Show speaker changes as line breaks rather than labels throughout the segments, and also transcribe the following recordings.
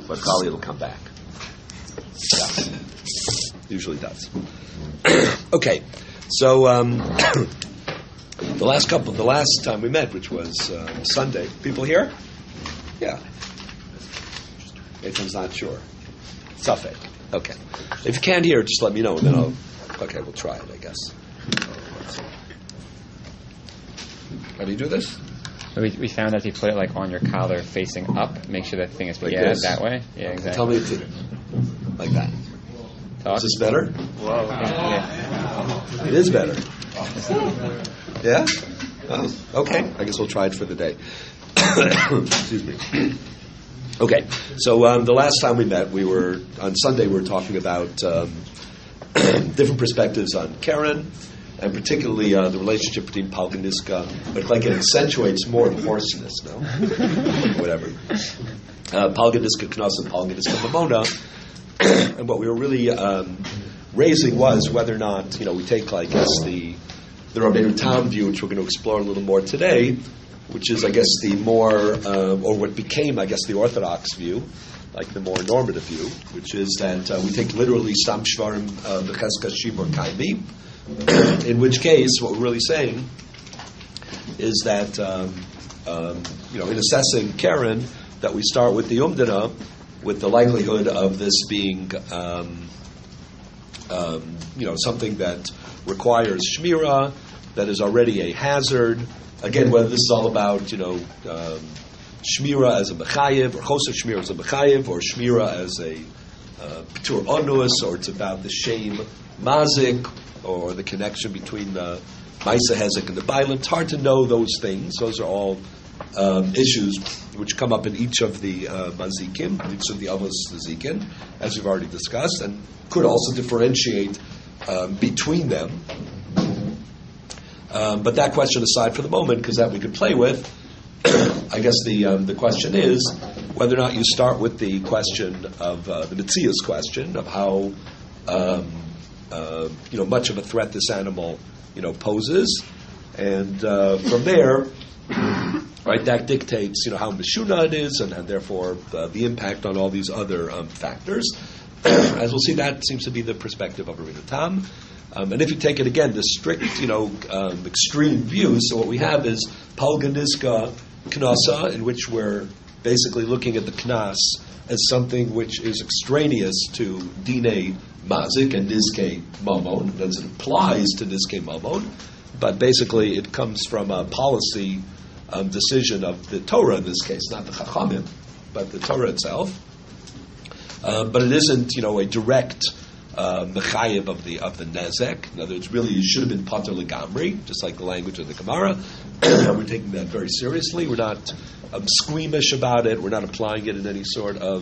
but probably it'll come back. Yeah, usually does. Okay, so the last time we met, which was Sunday. People here? Yeah. Nathan's not sure. Safek. Okay. If you can't hear, just let me know, and then we'll try it, I guess. How do you do this?
We found that if you put it like on your collar facing up, make sure that thing is
like
that way. Yeah, exactly.
Tell me like that.
Talk.
Is this better?
Whoa. Yeah.
It is better. Yeah? Oh, okay. I guess we'll try it for the day. Excuse me. Okay. So the last time we met, on Sunday we were talking about different perspectives on Karen, and particularly the relationship between Palganiska, but like it accentuates more the hoarseness, no? Whatever. Palganiska Knas and Palganiska Mamona. And what we were really raising was whether or not, we take, I guess, the Rabbeinu Tam view, which we're going to explore a little more today, which is, I guess, the more, or what became, I guess, the Orthodox view, like the more normative view, which is that we take literally Stam Shvarim B'Cheska Shimur Kaimi, in which case, what we're really saying is that, in assessing Karen, that we start with the Umdana, with the likelihood of this being, something that requires Shmira, that is already a hazard. Again, whether this is all about, Shmira as a Mechayev, or Chosek Shmira as a Mechayev, or Shmira as a P'tur Onus, or it's about the shame Mazik, or the connection between the Maisa Hezek and the Bailim. It's hard to know those things. Those are all issues which come up in each of the Mazikim, each of the Avos Mazikim, as we've already discussed, and could also differentiate between them. But that question aside for the moment, because that we could play with, I guess the question is whether or not you start with the question of the Metzias question of how much of a threat this animal poses, and from there, right, that dictates how Meshuna it is, and therefore the impact on all these other factors. As we'll see, that seems to be the perspective of Rabbeinu Tam. And if you take it again, the strict, extreme view, so what we have is Palganiska Knasa, in which we're basically looking at the Knas as something which is extraneous to Dine Mazik and Nizke Mamon, as it applies to Nizke Mamon, but basically it comes from a policy decision of the Torah in this case, not the Chachamim, but the Torah itself. But it isn't, a direct mechayev of the nezek. In other words, really, you should have been pater legamri, just like the language of the Gemara. We're taking that very seriously. We're not squeamish about it. We're not applying it in any sort of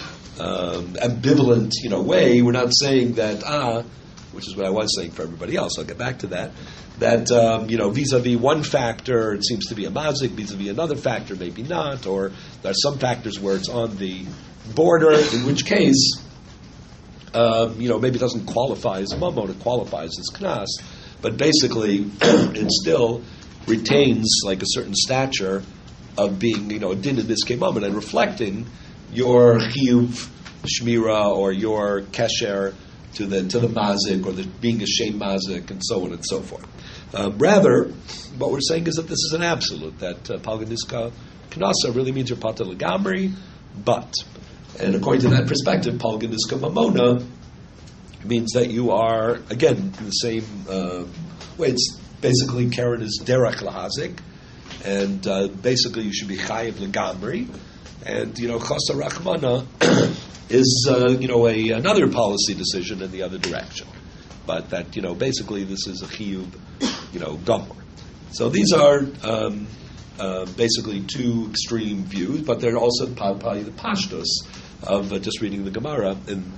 ambivalent, way. We're not saying that which is what I was saying for everybody else. I'll get back to that. That vis-a-vis one factor, it seems to be a mazik. Vis-a-vis another factor, maybe not. Or there are some factors where it's on the border, in which case, maybe it doesn't qualify as a mammon, it qualifies as knas, but basically it still retains like a certain stature of being, a din in this mammon and reflecting your chiyuv shmira or your kesher to the mazik or the being a shem mazik and so on and so forth. Rather, what we're saying is that this is an absolute, that palganiska knasa really means you're pater legamri, but. And according to that perspective, Palganiska Mamona means that you are, again, in the same way. It's basically, Karen is Derech Lahazik, and basically you should be Chayiv Legamri, and, Chasa Rachmana is, another policy decision in the other direction. But that, basically this is a Chiyuv, Gomer. So these are basically two extreme views, but they're also probably the pashtos of just reading the Gemara on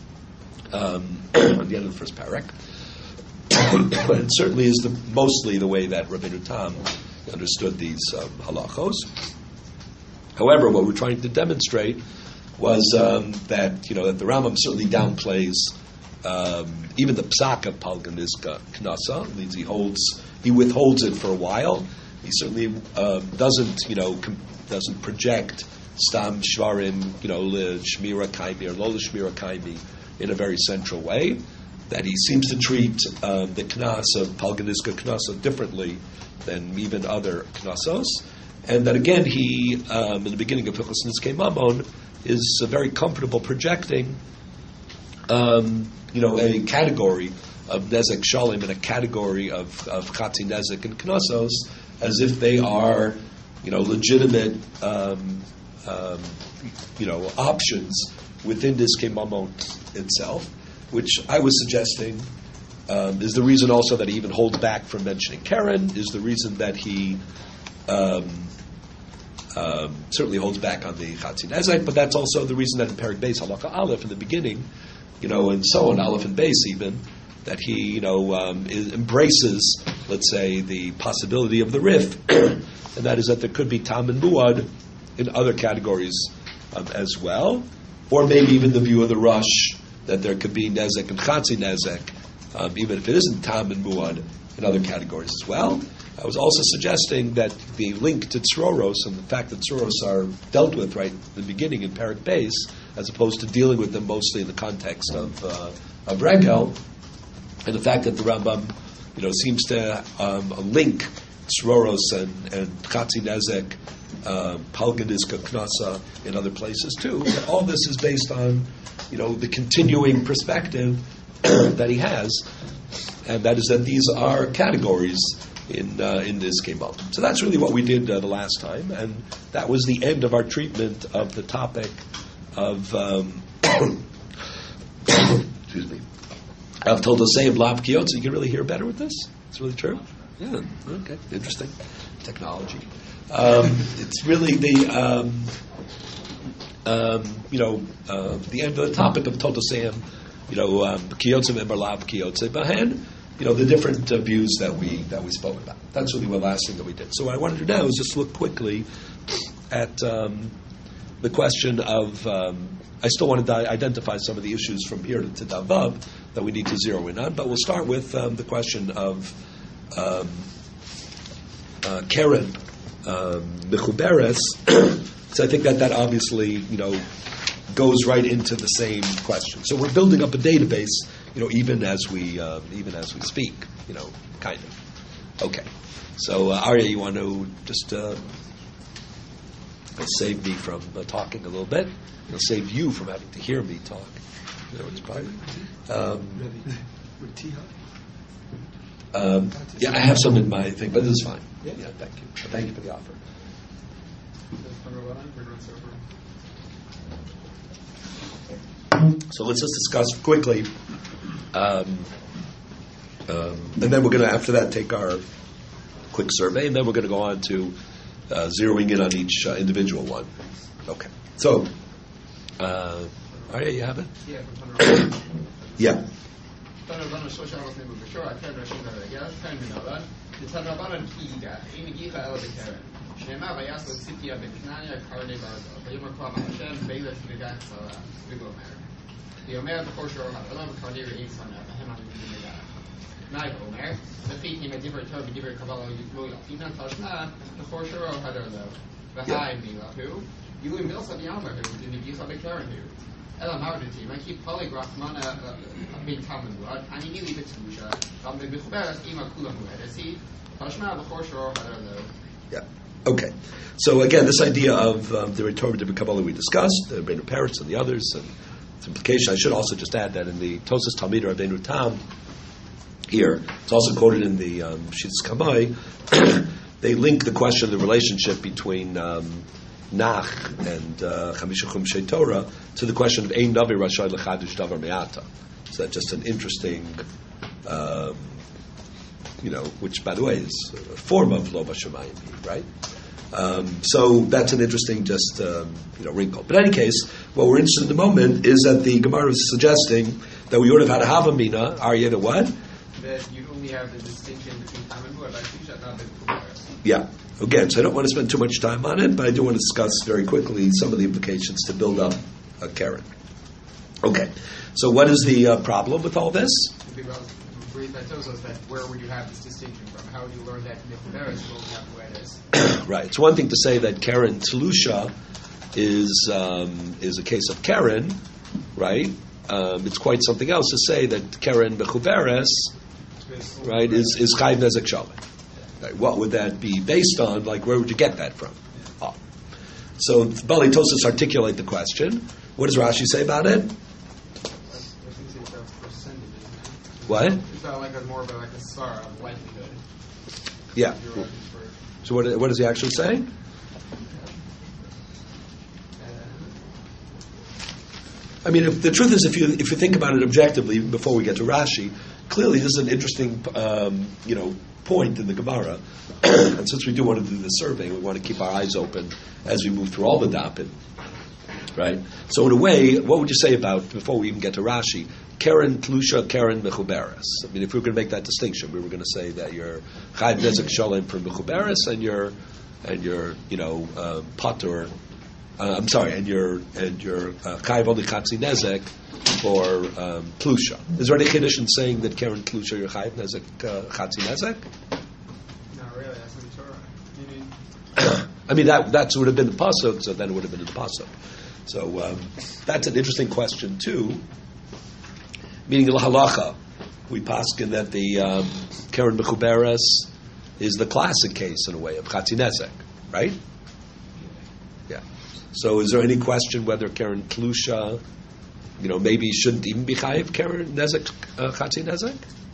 the end of the first parak. And it certainly is mostly the way that Rabbeinu Tam understood these halachos. However, what we're trying to demonstrate was that that the Rambam certainly downplays even the psak of Palganiska Knasa. Means he withholds it for a while. He certainly doesn't project stam shvarim, shmira kaimi or lo shmira kaimi in a very central way. That he seems to treat the knas of Palganiska Knasa differently than even other knasos, and that again he in the beginning of Hilchos Nizkei Mamon is very comfortable projecting a category of Nezek Shalim and a category of Chatzi Nezek and Knossos as if they are, legitimate, options within this Mamon itself, which I was suggesting is the reason also that he even holds back from mentioning Karen, is the reason that he certainly holds back on the Chatzi Nezek, but that's also the reason that in Perek Beis Halakha Aleph in the beginning, and so on, Aleph and Beis even, that he, embraces, let's say, the possibility of the Rif, and that is that there could be Tam and Muad in other categories as well, or maybe even the view of the Rush that there could be Nezek and Chatzi Nezek, even if it isn't Tam and Muad in other categories as well. I was also suggesting that the link to Tzroros and the fact that Tzroros are dealt with right in the beginning in Perek Beis, as opposed to dealing with them mostly in the context of Regel, and the fact that the Rambam, seems to link Tzroros and Chatzi Nezek, Palganiska Knasa in other places too. But all this is based on, the continuing perspective that he has, and that is that these are categories in this Kemal. So that's really what we did the last time, and that was the end of our treatment of the topic of excuse me, of Toldoseim Lav Kiyotze. You can really hear better with this? It's really true? Yeah, okay, interesting. Technology. It's really the end of the topic of Toldoseim, Kiyotze Member Lav Kiyotze Bahen, the different views that we spoke about. That's really the last thing that we did. So what I wanted to do now is just look quickly at the question of, I still want to identify some of the issues from here to Davav that we need to zero in on, but we'll start with the question of Karen Mechuberes. So I think that obviously, goes right into the same question. So we're building up a database, even as we speak, kind of. Okay. So Arya, you want to just save me from talking a little bit? It'll save you from having to hear me talk. It's probably, I have some in my thing, but this is fine. Yeah, thank you. Thank you for the offer. So let's just discuss quickly, and then we're going to, after that, take our quick survey, and then we're going to go on to zeroing in on each individual one. Okay. So, Arya, you have it? Yeah.
Nike Omer, the feet him a different term, a different Kabbalah, Loyal. Tina Tashna, the Horshiro Hadarlo, the High Milahu, you in Milsa the Alma, who in the Gisa the Karen who. Ella Mardity, I keep polygraph mana being common blood, and you leave it to Musha, from the Bichberas Ima Kulamu, and see, Tashna, the Horshiro Hadarlo.
Yeah. Okay. So again, this idea of the retorted Kabbalah we discussed, the Rabbeinu Peretz and the others, and its implication. I should also just add that in the Tosas Talmid Rabbeinu Tam, here, it's also quoted in the Shitz Kamai, they link the question of the relationship between Nach and Chamisha Chumshei Torah to the question of Ein Navi Rashai L'Chadush Davar Me'ata. So that's just an interesting, which by the way is a form of Lo Bashamayim, right? So that's an interesting wrinkle. But in any case, what we're interested in the moment is that the Gemara is suggesting that we would have had a Havamina, Arya, the what?
That you only have the distinction between Tam and Muad, but not the Kubaris.
Yeah. Again, so I don't want to spend too much time on it, but I do want to discuss very quickly some of the implications to build up a Karen. Okay. So what is the problem with all this?
Because brief that tells us that where would you have this distinction from? How would you learn that the Kubaris will have the way it is?
Right. It's one thing to say that Karen Tlusha is a case of Karen, right? It's quite something else to say that Karen Bechuberes, right, is Chayiv Nezek Shalom. Right, what would that be based on? Like, where would you get that from? Oh. So Bali Tosas articulate the question. What does Rashi say about it? What?
It's not like more of a svara of likelihood.
Yeah. So what does he actually say? I mean, the truth is, if you think about it objectively, before we get to Rashi, clearly this is an interesting, point in the Gemara. And since we do want to do this survey, we want to keep our eyes open as we move through all the dapim, right? So in a way, what would you say about, before we even get to Rashi, Karen Tlusha, Karen Mechuberes? I mean, if we were going to make that distinction, we were going to say that you're Chayiv Nezek Shalom for Mechuberes, and you're Patur. I'm sorry, and you're Chayiv only Chatzi Nezek for Tlusha. Is there any chiddush in saying that Karen Tlusha you're Chayiv Nezek Chatzi Nezek?
Not really. That's in Torah. You mean?
I mean that would have been the pasuk, so then it would have been in the pasuk. So that's an interesting question too. Meaning the halacha, we paskin that the Karen Mechuberes is the classic case in a way of Chatzi Nezek, right? Yeah. So is there any question whether Karen Tlusha, maybe shouldn't even be Chayiv Karen Nezek Chatzi Nezek?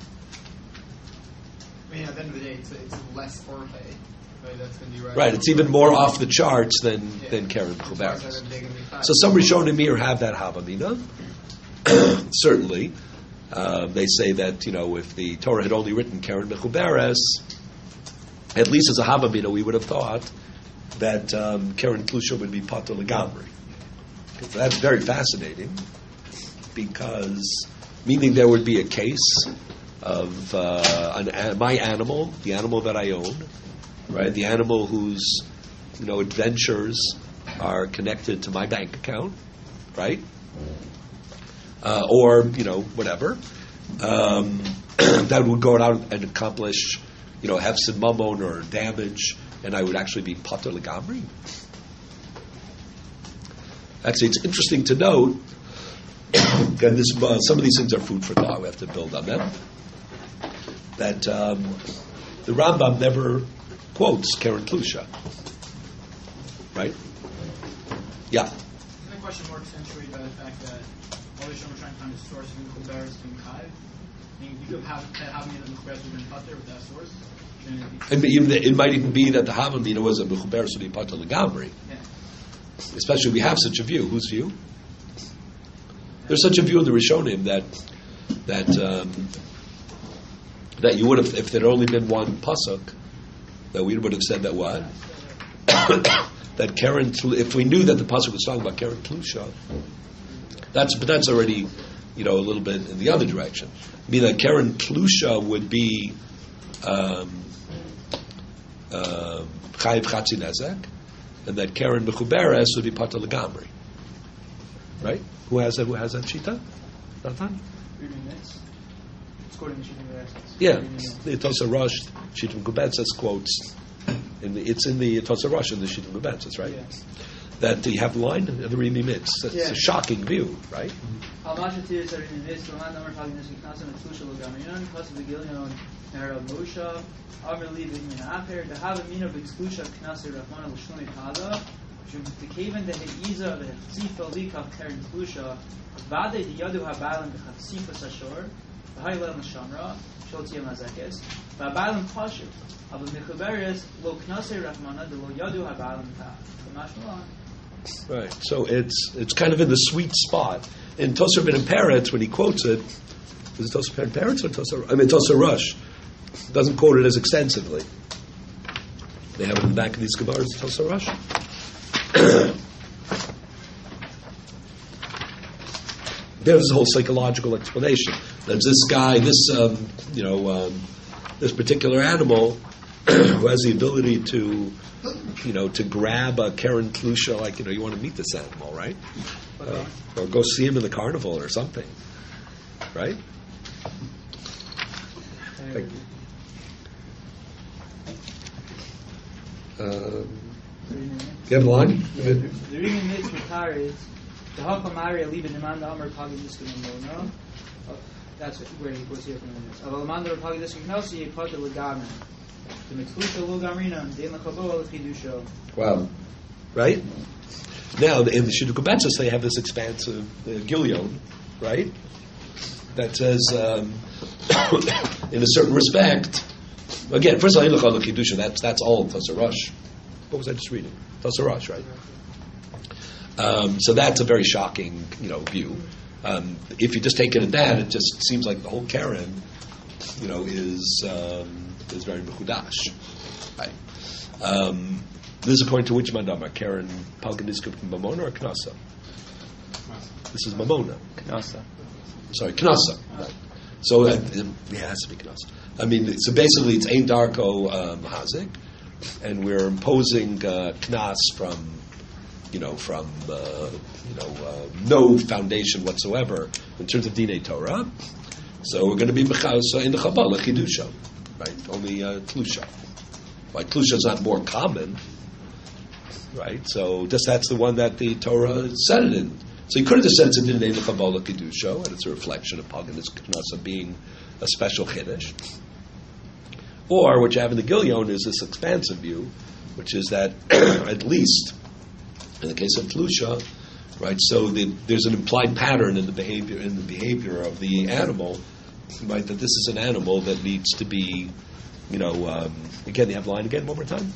I mean, at the end of the day, it's less orche. Right, that's going to be
right. It's even more off the charts than Karen Mechuberes. So some Rishonim here have that Havamina. Certainly. They say that, if the Torah had only written Karen Mechuberes, at least as a Havamina, we would have thought that Karen Tlusha would be Pater Legamri. So that's very fascinating, because meaning there would be a case of my animal, the animal that I own, right? The animal whose adventures are connected to my bank account, right? Or whatever that would go out and accomplish hefsid mamon or damage, and I would actually be pater legamri. Actually, it's interesting to note, and this, some of these things are food for thought. We have to build on them. That the Rambam never quotes Karen Tlusha, right? Yeah.
The question more accentuated by the fact that all the Shom are trying to find a source of Mechuberes to Chayiv. I mean, you could have Havamina of Mechuberes would have been Pater with that source.
And it might even be that the Havamina was a Mechuberes to be Pater Legamri.
Yeah.
Especially we have such a view. Whose view? There's such a view in the Rishonim that you would have, if there had only been one pasuk, that we would have said that what? That Karen, if we knew that the pasuk was talking about Karen Tlusha, that's already, a little bit in the other direction. I mean that Karen Tlusha would be Chayiv Chatzi Nezek, and that Karen Mechuberes would be Pater Legamri. Right? Who has that shita? Nathan?
It's quoting the Shita.
Yeah, the Tosa Rosh Shita Gubetzes quotes. It's in the Tosa Rosh in the Shita Gubetzes, right?
Yeah.
That you have the line, the Rimi Mitz. It's a shocking view, right? Right. So it's kind of in the sweet spot. In Tosar Ben Peretz, when he quotes it, is it Tosar Ben Peretz or Tosar Rosh? Doesn't quote it as extensively. They have it in the back of these Gemaras, Tosar Rosh. There's a whole psychological explanation. There's this guy, this particular animal who has the ability to grab a Karen Tlusha, like, you want to meet this animal, right? Or go see him in the carnival or something, right? Thank you. You have the line?
The reading is for Taris. The Hapamari Aliba demand Amr Pagadiska Mono. That's where he goes here from the news. Alamandra Pagadiska Nosi, part of the Gaman. The Mitluta Lugamrina, and Dema Kaboa Kidusho.
Wow. Right? Now, in the Shidduch they have this expansive Gilion, right? That says, in a certain respect, again, first of all, that's all Tosar Rosh. What was I just reading? Tosar Rosh, right? So that's a very shocking, view. If you just take it at that, it just seems like the whole Karen, is very mechudash, right? This is according to which mandamar? Karen Palganiska from Mamona or Knasa? This is Mamona.
Knasa.
Sorry, Knasa. Right. So it has to be Knasa. I mean, so basically it's Ein Darko Mahazik, and we're imposing Knas from no foundation whatsoever in terms of Dinei Torah. So we're going to be Mechasa in the Chabala Chidusha, right? Only Tlusha. Right? Tlusha is not more common, right? So just that's the one that the Torah said it in. So you could have just said it's a Dinei Chabala Chidusha, and it's a reflection of Paganist Knasa being a special Chiddush. Or what you have in the Gilion is this expansive view, which is that at least in the case of Tlusha, right? So there's an implied pattern in the behavior of the animal, right? That this is an animal that needs to be, again, you have the line again one more time.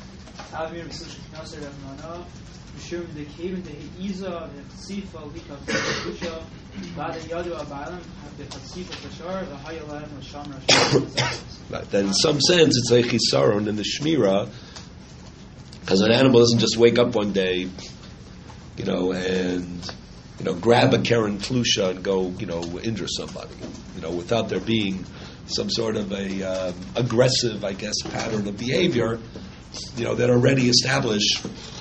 Right. That in some sense it's a chisaron in the shmira, because an animal doesn't just wake up one day, and grab a Karen Tlusha and go, injure somebody, without there being some sort of a aggressive, I guess, pattern of behavior, that already establish,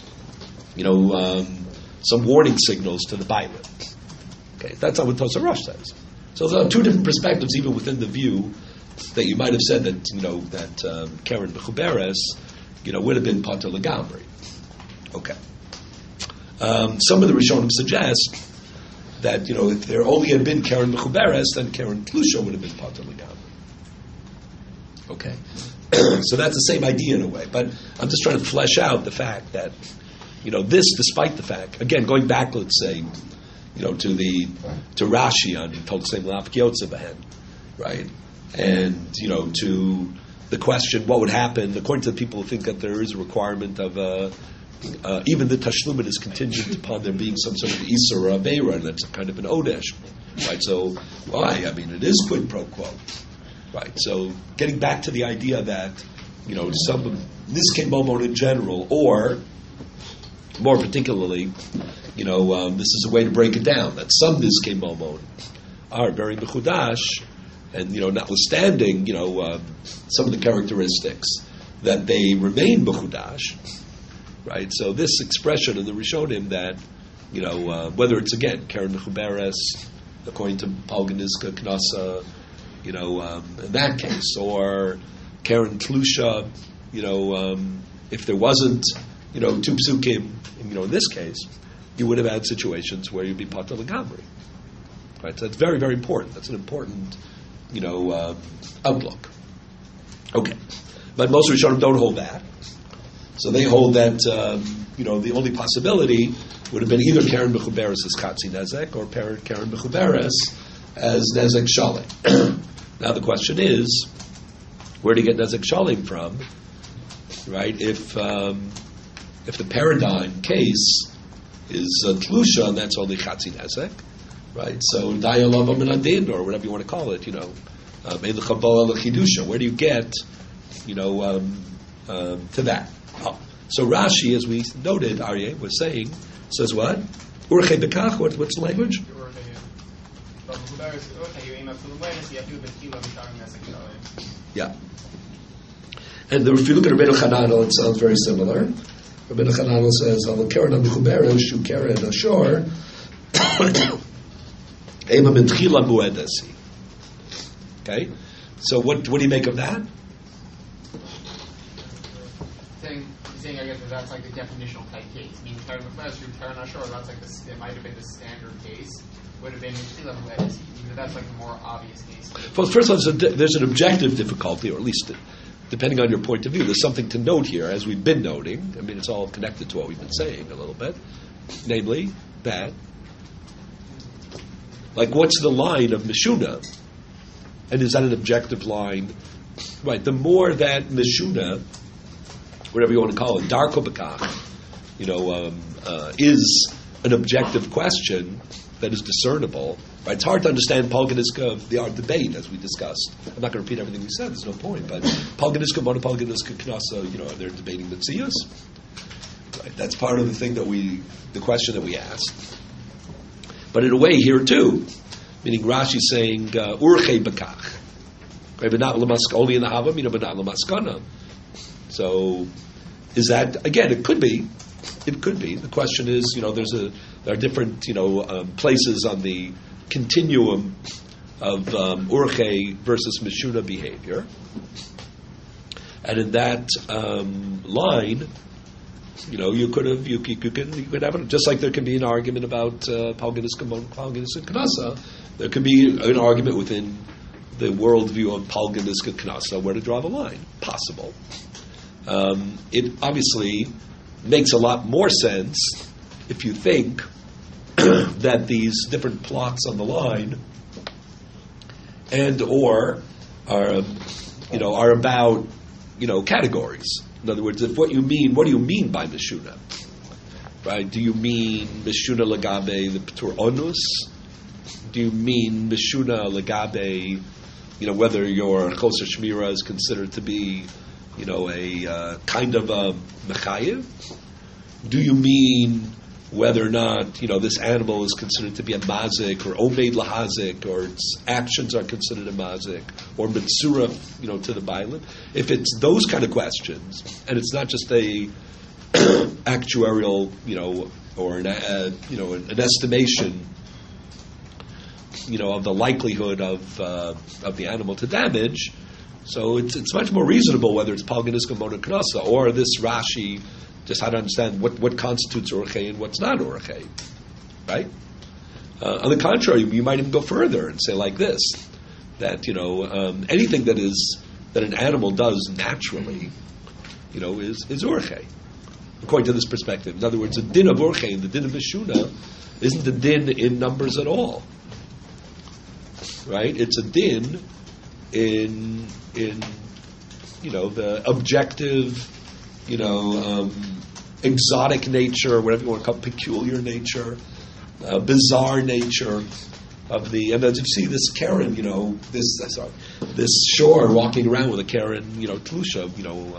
some warning signals to the Bible. Okay, that's not what Tosar Rosh says. So there are two different perspectives, even within the view that you might have said that that Karen Bechuberes, would have been Pater Legamri. Okay. Some of the Rishonim suggest that if there only had been Karen Bechuberes, then Karen Tlusha would have been Pater Legamri. Okay. So that's the same idea in a way, but I'm just trying to flesh out the fact that this, despite the fact, again, going back, let's say, to Rashi on told the same Lafkiotzabahen, right? And to the question, what would happen, according to the people who think that there is a requirement of even the Tashlumin is contingent upon there being some sort of Isser or Aveira, and that's kind of an Odesh, right? So why? I mean, it is quid pro quo, right? So getting back to the idea that some Niskei Momon in general, or more particularly, this is a way to break it down, that some Niskei Momon are very mechudash, and notwithstanding some of the characteristics, that they remain mechudash, right? So this expression in the Rishonim that whether it's again Karen Mechuberes according to Palganiska Knasa, in that case, or Karen Tlusha, if there wasn't two psukim, in this case, you would have had situations where you'd be Pater Legamri, right? So that's very, very important. That's an important outlook. Okay, but most Rishonim don't hold that. So they hold that the only possibility would have been either Karen Mechuberes as Katzi Nezek or Karen Mechuberes as Nezek Shalim. Now the question is, where do you get Nezek Shalim from? Right? If the paradigm case is Tlusha, and that's only Katzi Nezek, right? So Dayalava Minadin, or whatever you want to call it, where do you get, to that? Oh. So Rashi, as we noted, Aryeh was saying, says what? Urchei Bekach, what's the language? Yeah. And if you look at Rabbeinu Chananel, it sounds very similar. Rabbeinu Chananel says, Al Keren HaMechuberes, Shu Keren Ashor, Ema Mentchila Muedesi. Okay? So what do you make of that?
Saying He's saying, I guess, that's like the definitional type case. I mean, Karen McFlash, Karen Ashore, that's like it might have been the standard case. Would have been sea level lattice. That's like a more obvious case.
Well, first of all, there's an objective difficulty, or at least depending on your point of view. There's something to note here, as we've been noting. I mean, it's all connected to what we've been saying a little bit. Namely, that, like, what's the line of Mishuna? And is that an objective line? Right, the more that Mishuna, whatever you want to call it, Darko Bakach, is an objective question that is discernible. Right? It's hard to understand Palganiska of the art debate, as we discussed. I'm not going to repeat everything we said, there's no point, but Palganiska, Monopalganiska, Knasa, they're debating Mitzias. Right? That's part of the thing the question that we asked. But in a way, here too, meaning Rashi saying, Urche Bakach. Right? But not only in the Hava, but not Lamaskana. So, is that, again, it could be. It could be. The question is, there are different, places on the continuum of Urche versus Mishuna behavior. And in that line, you could have it, just like there can be an argument about Palganiska and Knasa, there can be an argument within the worldview of Palganiska Knasa where to draw the line. Possible. It obviously makes a lot more sense if you think that these different plots on the line and or are about categories. In other words, what do you mean by Mishuna? Right? Do you mean Mishuna Lagabe the P'tur Onus? Do you mean Mishuna Lagabe, whether your Choser Shmira is considered to be a kind of a mechayiv? Do you mean whether or not this animal is considered to be a mazik or omeid lahazik, or its actions are considered a mazik, or mitzura to the bailim? If it's those kind of questions, and it's not just a actuarial or an estimation of the likelihood of the animal to damage. So it's much more reasonable whether it's Palganiska Monoknasa or this Rashi, just how to understand what constitutes Urche and what's not Urche, right? On the contrary, you might even go further and say like this, that anything that an animal does naturally, is Urche, according to this perspective. In other words, the din of Urche and the din of Mishuna isn't the din in numbers at all, right? It's a din in the objective, exotic nature, whatever you want to call it, peculiar nature, bizarre nature of the. And as you see this Karen, this shore walking around with a Karen, Tlusha,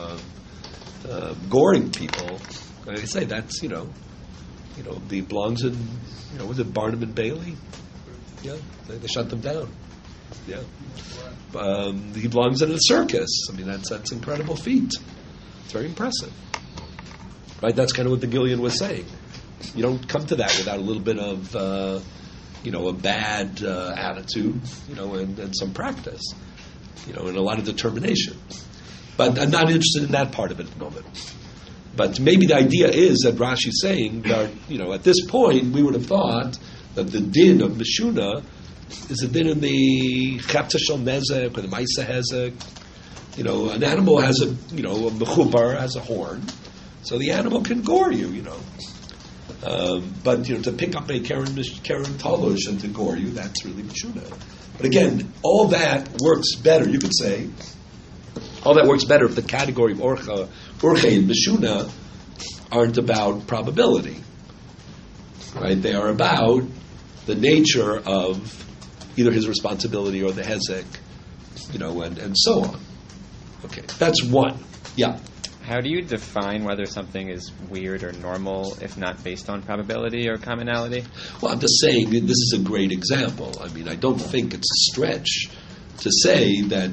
goring people. And I say that's the belongs in was it Barnum and Bailey? Yeah, they shut them down. Yeah, he belongs in a circus. I mean, that's an incredible feat. It's very impressive, right? That's kind of what the Gillian was saying. You don't come to that without a little bit of, a bad attitude, and some practice, and a lot of determination. But I'm not interested in that part of it at the moment. But maybe the idea is that Rashi's saying that, at this point we would have thought that the din of Mishuna is a din in the Chapta Shel Nezek or the Maisa Hezek. An animal has a mechubar, has a horn, so the animal can gore you, But to pick up a Karen Talosh and to gore you, that's really Mishuna. But again, all that works better. You could say all that works better if the category of Urche and Mishuna aren't about probability, right? They are about the nature of either his responsibility or the Hezek, and so on. Okay, that's one. Yeah.
How do you define whether something is weird or normal if not based on probability or commonality?
Well, I'm just saying this is a great example. I mean, I don't think it's a stretch to say that,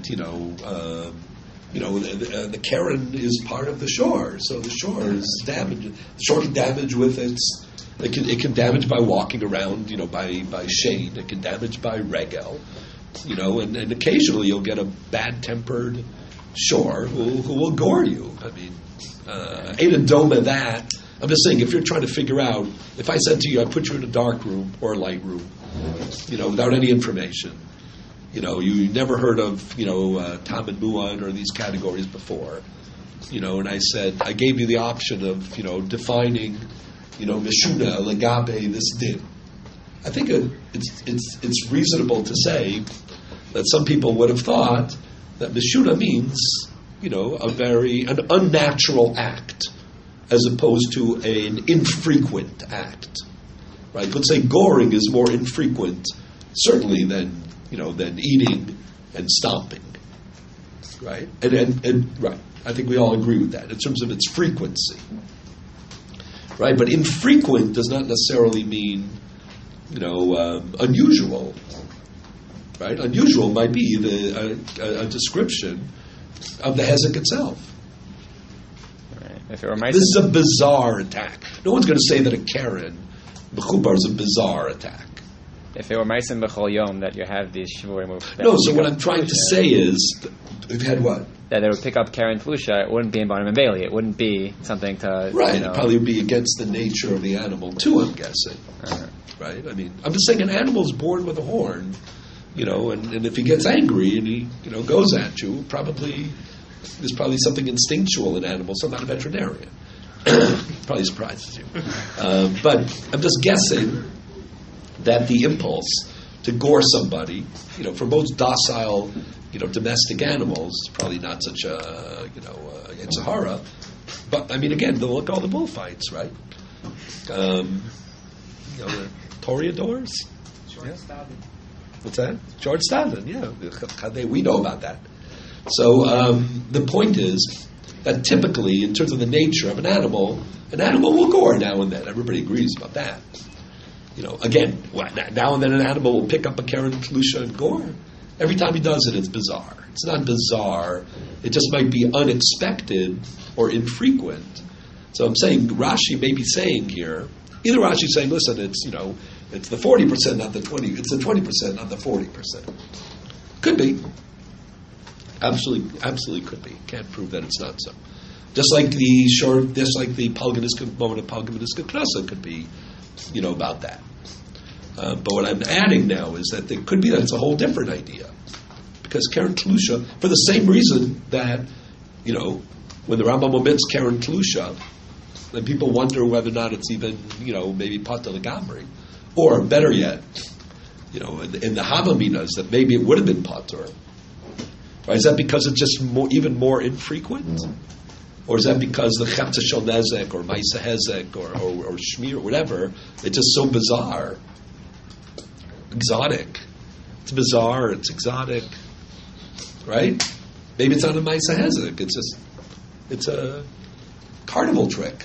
the Karen is part of the shore, so the shore is damaged. The shore can damage with its. It can damage by walking around, by shade. It can damage by regel, and occasionally you'll get a bad-tempered shore who will gore you. I mean, ain't a doma that. I'm just saying, if you're trying to figure out, if I said to you, I put you in a dark room or a light room, without any information, you never heard of, Tam and Muad or these categories before, and I said, I gave you the option of, defining, Meshuna, Legabe, this din. I think it's reasonable to say that some people would have thought that Meshuna means, an unnatural act, as opposed to an infrequent act, right? Let's say goring is more infrequent, certainly than eating and stomping, right? And right, I think we all agree with that in terms of its frequency, right? But infrequent does not necessarily mean, unusual, right? Unusual might be a description of the hezek itself.
If it were
this is a bizarre attack. No one's going to say that a Karen Mechubar is a bizarre attack.
If it were Meisim B'chol Yom that you have these Shivurim.
No, so what I'm trying to say is, we've had what?
That it would pick up Karen Tlusha, it wouldn't be in Banim and Bailey. It wouldn't be something to...
Right, it probably would be against the nature of the animal too, I'm guessing. Right? I mean, I'm just saying an animal's born with a horn, and if he gets angry and he, goes at you, there's probably something instinctual in animals. I'm not a veterinarian. Probably surprises you. But I'm just guessing that the impulse to gore somebody, for most docile, domestic animals, is probably not such a, Yitzhahara. But, I mean, again, look at all the bullfights, right? The Toreadors?
Short stabbing.
What's that? George Stalin, yeah. We know about that. So the point is that typically, in terms of the nature of an animal will gore now and then. Everybody agrees about that. Again, now and then an animal will pick up a Karen Tlusha and gore. Every time he does it, it's bizarre. It's not bizarre. It just might be unexpected or infrequent. So I'm saying Rashi may be saying here, either Rashi's saying, listen, it's the 40%, not the 20. It's the 20%, not the 40%. Could be. Absolutely could be. Can't prove that it's not so. Just like the Palganiska moment of Palganiska Knasa could be, about that. But what I'm adding now is that it could be that it's a whole different idea. Because Karen Tlusha, for the same reason that, when the Rambam omits Karen Tlusha, then people wonder whether or not it's even, maybe Pata Legamri. Or, better yet, in the Havaminas, that maybe it would have been Patur. Right? Is that because it's just even more infrequent? Or is that because the Chepta Shel Nezek or Maisa Hezek or Shmir or whatever, it's just so bizarre, exotic. It's bizarre, it's exotic, right? Maybe it's not a Maisa Hezek, it's a carnival trick,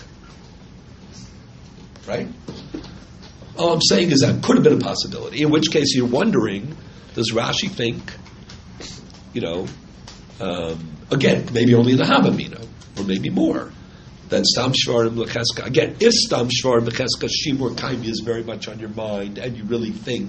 right? All I'm saying is that could have been a possibility, in which case you're wondering, does Rashi think, again, maybe only in the Havamina, or maybe more, that Stam Shvarim Lecheska. Again, if Stam Shvarim Lecheska Shimur Kaimi is very much on your mind, and you really think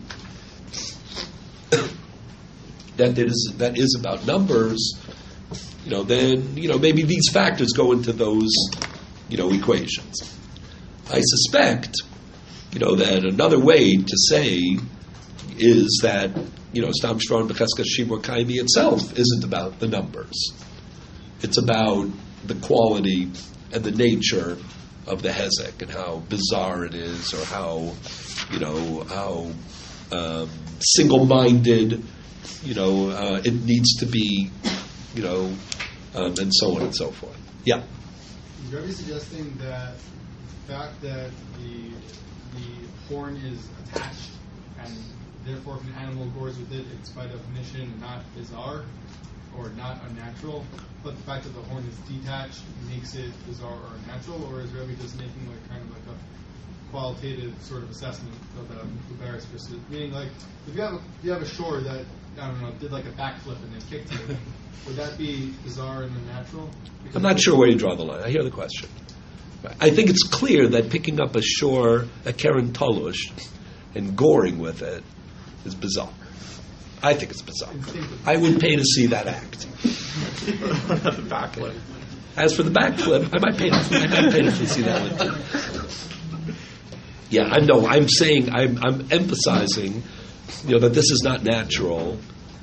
that is about numbers, then maybe these factors go into those equations. I suspect that another way to say is that Stam Shvarim Lecheska Shimur Kaimi itself isn't about the numbers. It's about the quality and the nature of the hezek and how bizarre it is, or how single-minded it needs to be, and so on and so forth. Yeah.
Is Rebbe suggesting that the fact that the horn is attached and therefore if an animal gores with it, it's by definition not bizarre or not unnatural, but the fact that the horn is detached makes it bizarre or unnatural? Or is Rebbe just making kind of a qualitative sort of assessment of the Baris versus, meaning if you have a shore that, I don't know, did a backflip and then kicked you, would that be bizarre and unnatural? Because
I'm not sure where you draw the line. I hear the question. I think it's clear that picking up a Karen Tolush, and goring with it is bizarre. I think it's bizarre. I would pay to see that act.
The backflip.
As for the backflip, I might pay to see that one too. Yeah, I know. I'm saying, I'm emphasizing, that this is not natural,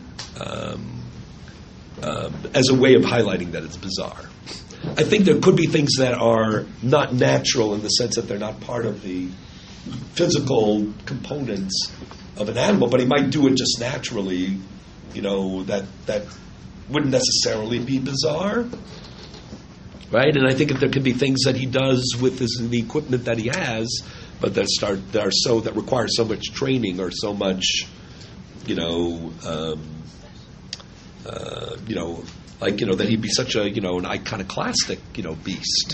as a way of highlighting that it's bizarre. I think there could be things that are not natural in the sense that they're not part of the physical components of an animal, but he might do it just naturally, that wouldn't necessarily be bizarre, right? And I think that there could be things that he does with the equipment that he has, but that require so much training or so much, that he'd be such a, an iconoclastic, beast,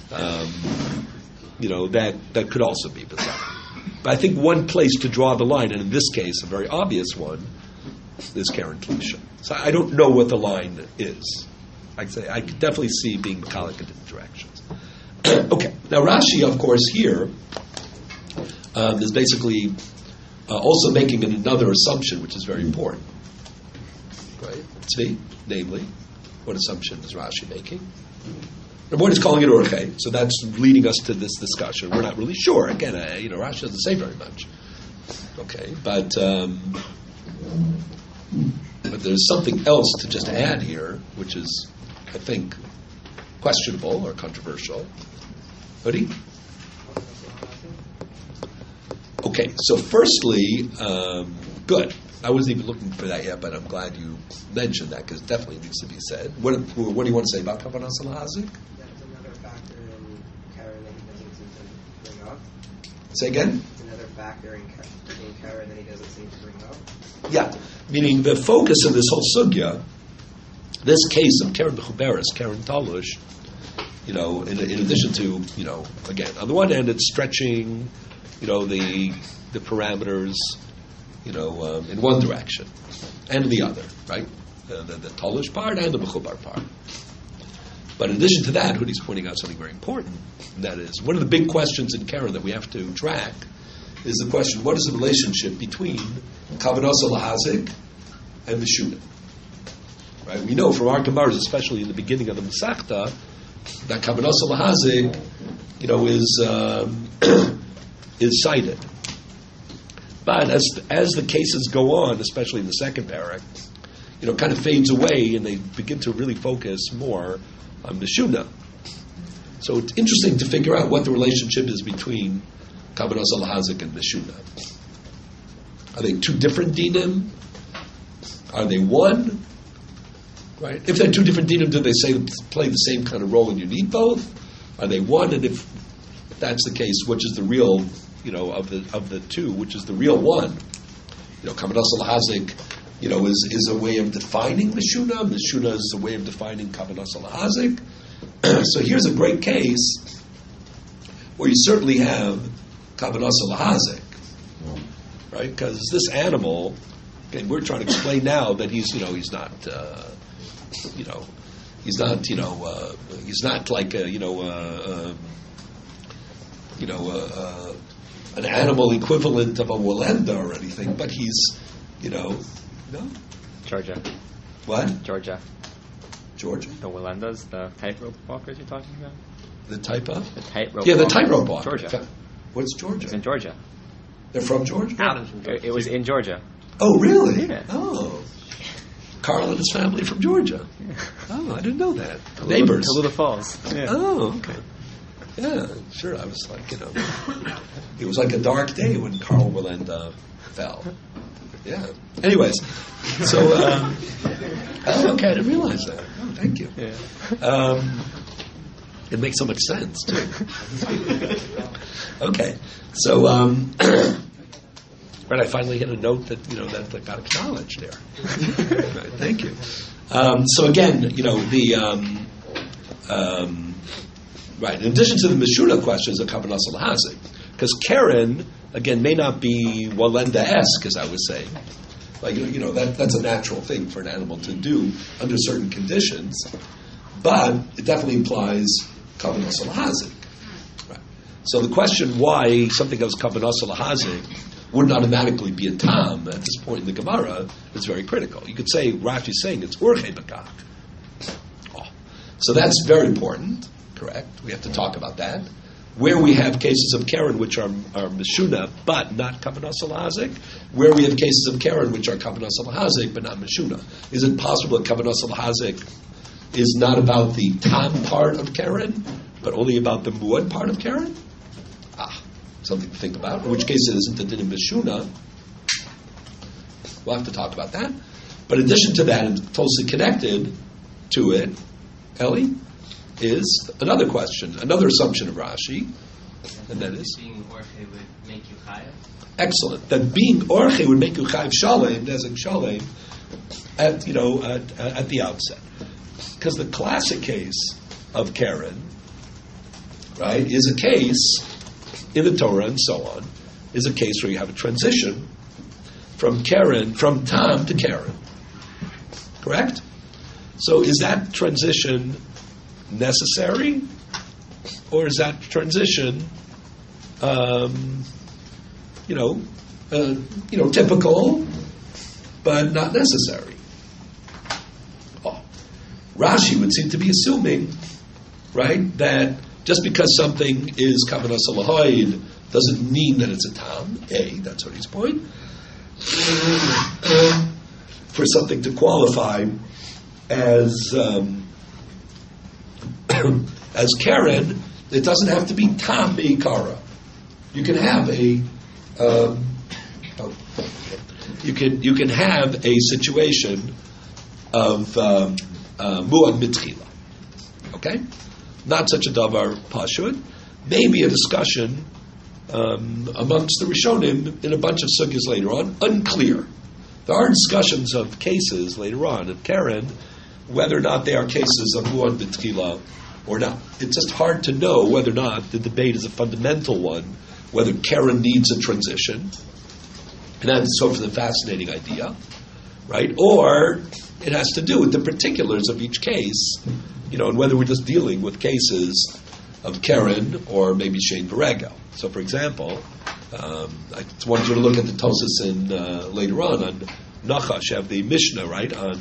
that could also be bizarre. But I think one place to draw the line, and in this case, a very obvious one, is Karen Tlusha. So I don't know what the line is. I could definitely see being metallic in different directions. Okay, now Rashi, of course, here is basically also making another assumption, which is very important. Right? Tzvi, namely, what assumption is Rashi making? Number one is calling it orche, so that's leading us to this discussion. We're not really sure. Again, Rashi doesn't say very much. Okay, but there's something else to just add here, which is, I think, questionable or controversial. Hoodie? Okay, so firstly, good. I wasn't even looking for that yet, but I'm glad you mentioned that because it definitely needs to be said. What do you want to say about Kavanas al-Hazik?
That's another factor in Karen that he doesn't seem to bring up.
Say again?
It's another factor in Karen that he doesn't seem to bring up.
Yeah, meaning the focus of this whole sugya, this case of Karen Bechuberes, Karen Talush, in addition to, again, on the one hand, it's stretching, the parameters, in one direction and the other, right? The Talush part and the Bechubar part. But in addition to that, Hoodie's pointing out something very important. And that is, one of the big questions in Karen that we have to track is the question, what is the relationship between Kavanas al-Hazik and Meshuna? Right? We know from our Gemaras, especially in the beginning of the Masechta, that Kavanas al-Hazik, is cited. But as the cases go on, especially in the second parak, kind of fades away, and they begin to really focus more on Meshuna. So it's interesting to figure out what the relationship is between Kavanas al-Hazik and Meshuna. Are they two different dinim? Are they one? Right? If they're two different dinim, do they play the same kind of role and you need both? Are they one? And if that's the case, which is the real, of the two, which is the real one? Kavanas al-Hazik, is a way of defining Meshuna. Meshuna is a way of defining Kavanas al-Hazik. So here's a great case where you certainly have Kavanas al-Hazik, right? Because this animal, again, we're trying to explain now that he's not like an animal equivalent of a Walenda or anything, but he's, no?
Georgia.
What?
Georgia.
Georgia?
The Walendas, the tightrope walkers you're talking about?
The type of?
The tightrope
Yeah, the
walkers.
tightrope walker.
Georgia.
What's Georgia?
It's in Georgia.
They're from Georgia?
It was in Georgia.
Oh, really?
Yeah.
Oh. Carl and his family from Georgia.
Yeah.
Oh, I didn't know that. Neighbors.
Tallulah Falls. Yeah.
Oh, okay. Yeah, sure. I was like, it was like a dark day when Carl Walenda fell. Yeah. Anyways, so, okay, I didn't realize that. Oh, thank you.
Yeah.
It makes so much sense, too. Okay. So, right, I finally hit a note that, that got acknowledged there. Right, thank you. So again, right, in addition to the Meshuna questions of Kavanas al-Hazik, because Karen, again, may not be Walenda-esque, as I was saying. Like, that's a natural thing for an animal to do under certain conditions, but it definitely implies Kavanas al-Hazik. Right. So the question why something goes Kavanas al-Hazik wouldn't automatically be a tam at this point in the Gemara is very critical. You could say Rashi's saying it's urche bekach. Oh. So that's very important, correct? We have to talk about that. Where we have cases of Karen which are Meshuna but not Kavanas al-Hazik, where we have cases of Karen which are Kavanas al-Hazik but not Meshuna. Is it possible that Kavanas al-Hazik is not about the tam part of Karen, but only about the muad part of Karen? Something to think about. In which case it isn't a din of Meshuna. We'll have to talk about that. But in addition to that, and closely connected to it, Eli, is another question, another assumption of Rashi, and that is
being orche would make you chayav.
Excellent. That being orche would make you chayav shalem, desing shalem, at the outset, because the classic case of Karen, right, is a case in the Torah and so on, is a case where you have a transition from tam to Karen. Correct? So is that transition necessary, or is that transition, typical, but not necessary? Rashi would seem to be assuming, right, that just because something is kavanas alahoid doesn't mean that it's a tam. That's what he's point. For something to qualify as as Karen, it doesn't have to be tam beikara. You can have you can have a situation of muad mitchila. Okay, not such a davar pashut. Maybe a discussion amongst the Rishonim in a bunch of sugyas later on. Unclear. There are discussions of cases later on of Karen, whether or not they are cases of muad mitchila or not. It's just hard to know whether or not the debate is a fundamental one, whether Karen needs a transition, and that's sort of the fascinating idea, right? Or it has to do with the particulars of each case, and whether we're just dealing with cases of Karen or maybe Shane Varego. So, for example, I wanted you to look at the Tosas in later on Nachash. You have the Mishnah, right, on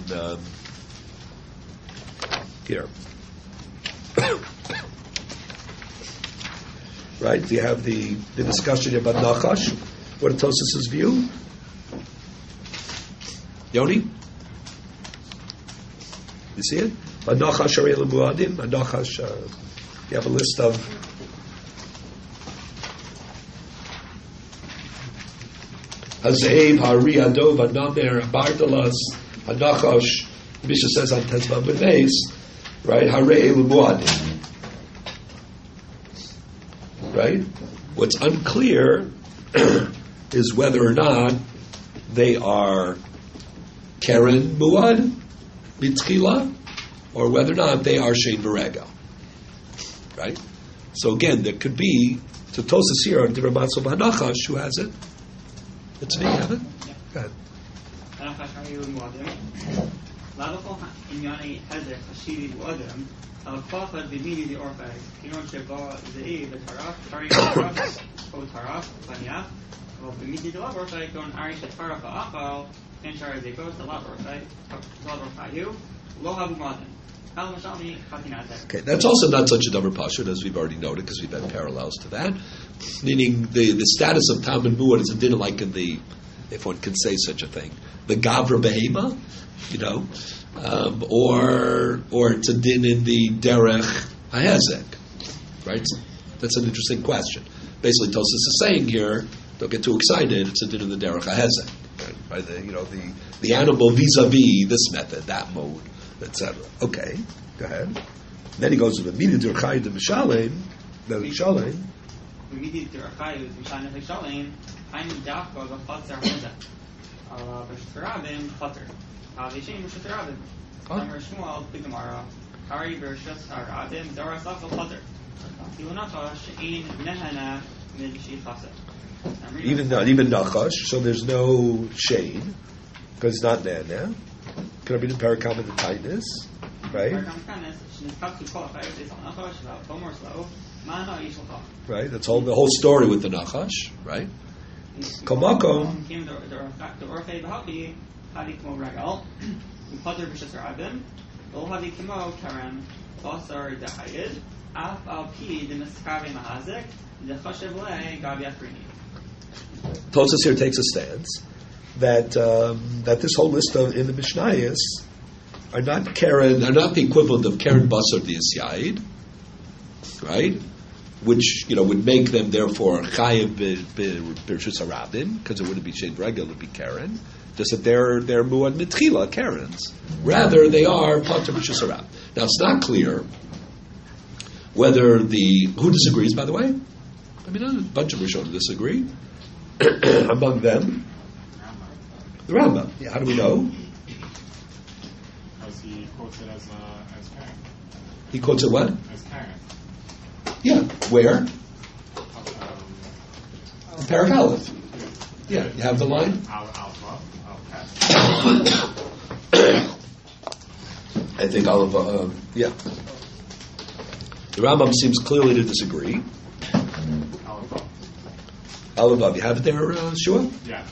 here. Right? You have the discussion about Nachash. What is Tosas' view? Yoni? You see it? Nachash Ariel Muadim. Nachash. You have a list of Hazev, Hari, Adov, Anamer, Bardalas, Nachash. The Mishnah says on Tezvav Beis, right? Hare Muadim. Right? What's unclear is whether or not they are Karen Muad Mitzchila, or whether or not they are Shein Varego. Right? So again, there could be to Tosas here on Diramatzo B'Hanachash. Who has it? It's me, have it?
Yeah.
Go ahead.
Hanachash Hariyu Muadim. Lavachol Inyani Hezer Hashidi Muadim. Al-Kwachad B'Midi the Orchai. Kinon Sheba Ze'i V'Tarach. Tari V'Tarach. O Tarach. V'Niach. Well, B'Midi the Lav Orchai. Don Ari Shetarach V'Achal. Enshar Zekos the Lav Orchai. Lav Orchayu. Lo Habu Muadim.
Okay, that's also not such a davar pashut, as we've already noted, because we've had parallels to that. Meaning the status of tam and muad is a din like in the, if one can say such a thing, the gavra behema, or it's a din in the derech hahezek, right? That's an interesting question. Basically, Tosas is saying here, don't get too excited. It's a din in the derech hahezek, right? The animal vis-a-vis this method, that mode, etc. Okay, go ahead. Then he goes to the Midah D'Urchai D'Mishalem, the Mishalem.
Midah D'Urchai D'Mishalem, I'm Dafka V'Chatzer Hozek. B'Shtarabim Chatzer. V'Shem B'Shtarabim. Amar Shmuel B'Gemara. Hari B'Rshus Harabim Dara Safal Chatzer. Tilunachash Ein Nehana Mid Shichaseh.
Even Nachash, so there's no shade because it's not Nana. Could I be the parakam of the tightness, right? Right. That's the whole story with the Nachash, right? Komakom.
came the Orchei Bahapi, Hadi Kmo Regal, and Potter Bishas Rabim, Ol Hadi Kmo Karen, Basar Dahayid, Af Al P, the Miskavi Mahazik, the Choshev Le, Gabi Afrini.
Tosas here takes a stance that this whole list of in the Mishnayos are not the equivalent of Karen Basar Diyasyayid, right? Which would make them therefore Chayev B'Rishus Harabim, because it wouldn't be Shein Regel, it would be Karen. Just that they're Muad Mitchila Karens. Rather, they are Pater B'Rishus Harabim. Now, it's not clear whether who disagrees, by the way? I mean, a bunch of Rishonim disagree. Among them, the Rambam. Yeah, how do we know?
Because he quotes it as Karen.
He quotes it what?
As Karen.
Yeah, where? In Parak Aleph. Yeah, you have the line? I think Aleph, yeah. The Rambam seems clearly to disagree. Aleph, you have it there, Shua?
Yeah.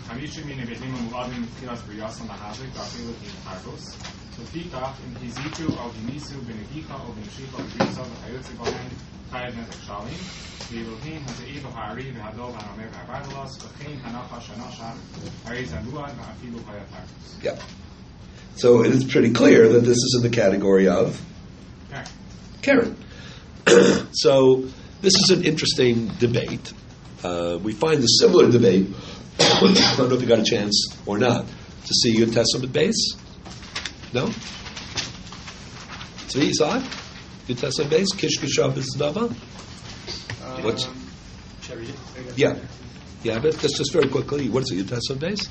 Yeah. So it is pretty clear that this is in the category of Karen. So this is an interesting debate. We find a similar debate. I don't know if you got a chance or not to see Yud Testament base. No? Tzvi, you saw it? Yud Testament base? Kish Kishav Biznava? What's? Yeah. Yeah, but just very quickly, what's it, Yud Testament base?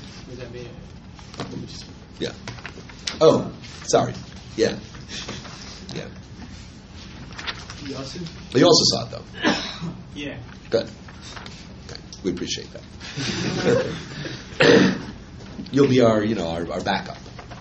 Yeah. Oh, sorry. Yeah. Yeah. You also saw it, though.
Yeah.
Good. Okay. We appreciate that. You'll be our backup.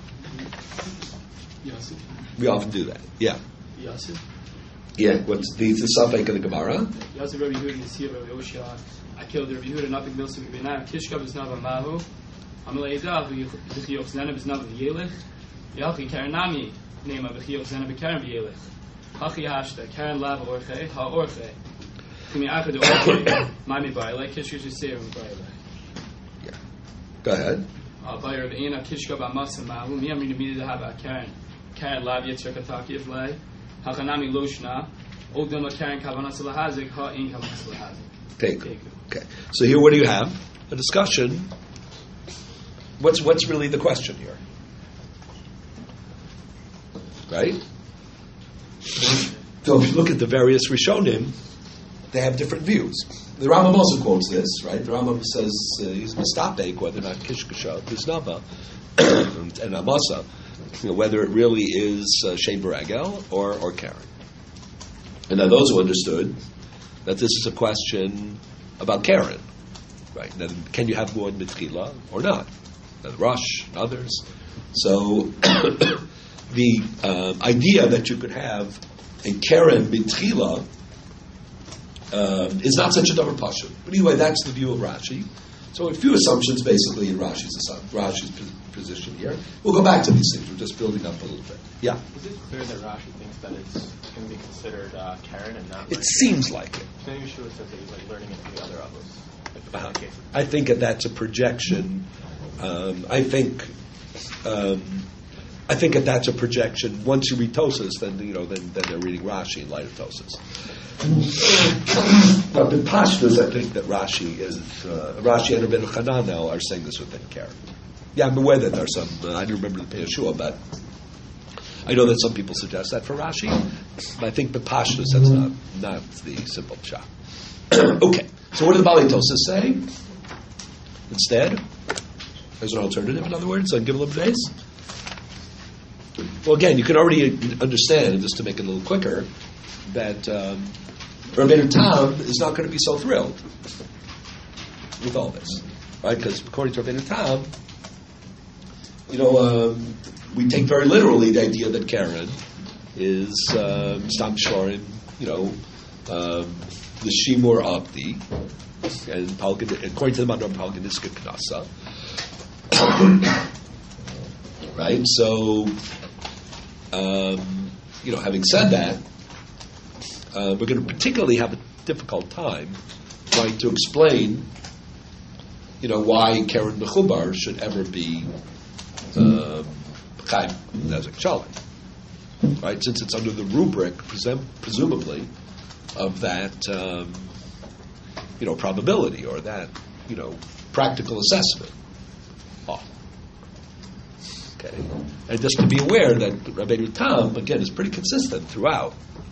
We often do that. Yeah. Yeah. What's the suffix of the Gemara?
Yosef Rabbi Yehuda Yisir Rabbi Oshia. I killed Rabbi Yehuda not Milsim B'Binah. Kishkav is Nava Mahu. Amalei Dav V'Chiyov Zena B'Znav V'Yelech. Yalchi Karanami name of V'Chiyov Zena B'Karan V'Yelech. Hachi Hashta Karan Lav Orche Ha Orche. Kumi Achad Orche Mami Baile Kishkav Yisir Baile.
Yeah. Go ahead.
By Rabbi Ina Kishkav Amasa Mahu. Mi Amri Namida Dahaba Karan. Karan Lav Yitzchak Ataki V'Lei. Hachanami Loshna. Ogdom Karan Kavanas Lahazik Ha In Kavanas Lahazik.
Okay. So here, what do you have? A discussion. What's really the question here? Right? So if you look at the various Rishonim, they have different views. The Rambam also quotes this, right? The Rambam says he's mistapek whether or not Kishkasha, Biznava, and Amasa, whether it really is Shein B'Regel or Karen. And now those who understood that this is a question about Karen, right? Then can you have Muad Mitchila or not? And Rush and others. So the idea that you could have a Karen Mitchila is not such a dumber pashut. But anyway, that's the view of Rashi. So a few assumptions basically in Rashi's position here. We'll go back to these things. We're just building up a little bit. Yeah?
Is it clear that Rashi thinks that it's going to be considered Karen and not
It seems like it.
Then Yeshua says that he's learning it from the other Avos.
I think that's a projection. I think that's a projection. Once you read Tosas, then they're reading Rashi in light of Tosas. But in Pashtus, I think that Rashi and Rabbeinu Chanan now are saying this within Karen. Yeah, I'm aware that there are some. I don't remember the Peyashua, but I know that some people suggest that for Rashi. But I think the Pashtus, that's not the simple shot. Okay, so what do the Bali Tosas say instead? There's an alternative, in other words, on Gimel B'Beis. Well, again, you can already understand, just to make it a little quicker, that Rabbeinu Tam is not going to be so thrilled with all this, right? Because according to Rabbeinu Tam, we take very literally the idea that Karen is Stam Shorim, the Shimur Abdi, and according to the Mandar Palganiska Knasa. Right? So, having said that, we're going to particularly have a difficult time trying to explain, why Karen Mechubar should ever be Chaim Nezek Shalom. Right? Since it's under the rubric, presumably, of that, probability or that, practical assessment. Oh. Okay. And just to be aware that Rabbeinu Tam, again, is pretty consistent throughout.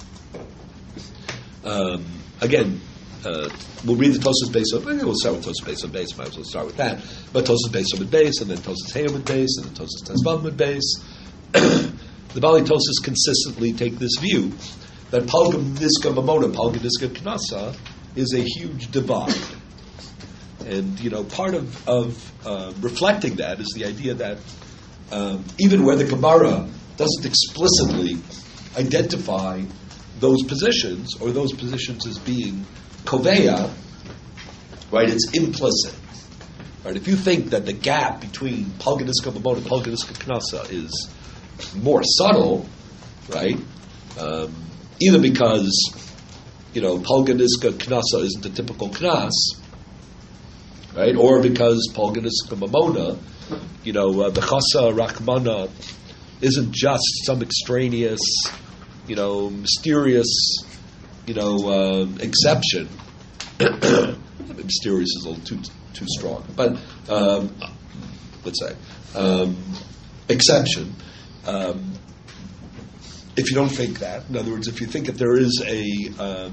Again, we'll read the Tosas Beis of. We'll start with Tosas Beis of Beis. Might as well start with that. But Tosas Beis of Beis, and then Tosas Hayom Beis, and then Tosas Tezvav Beis. The Bali Tosas consistently take this view that Palgam Niska Mamona, Palgam Niska Knasa, is a huge divide. And part of reflecting that is the idea that even where the Gemara doesn't explicitly identify those positions or those positions as being koveya, right? It's implicit, right? If you think that the gap between Palganiska Mamona and Palganiska Knasa is more subtle, right? Either because Palganiska Knasa isn't a typical Knas, right? Or because Palganiska Mamona, the Chasa Rachmana isn't just some extraneous, mysterious, exception. Mysterious is a little too strong, but let's say exception. If you don't think that, in other words, if you think that there is a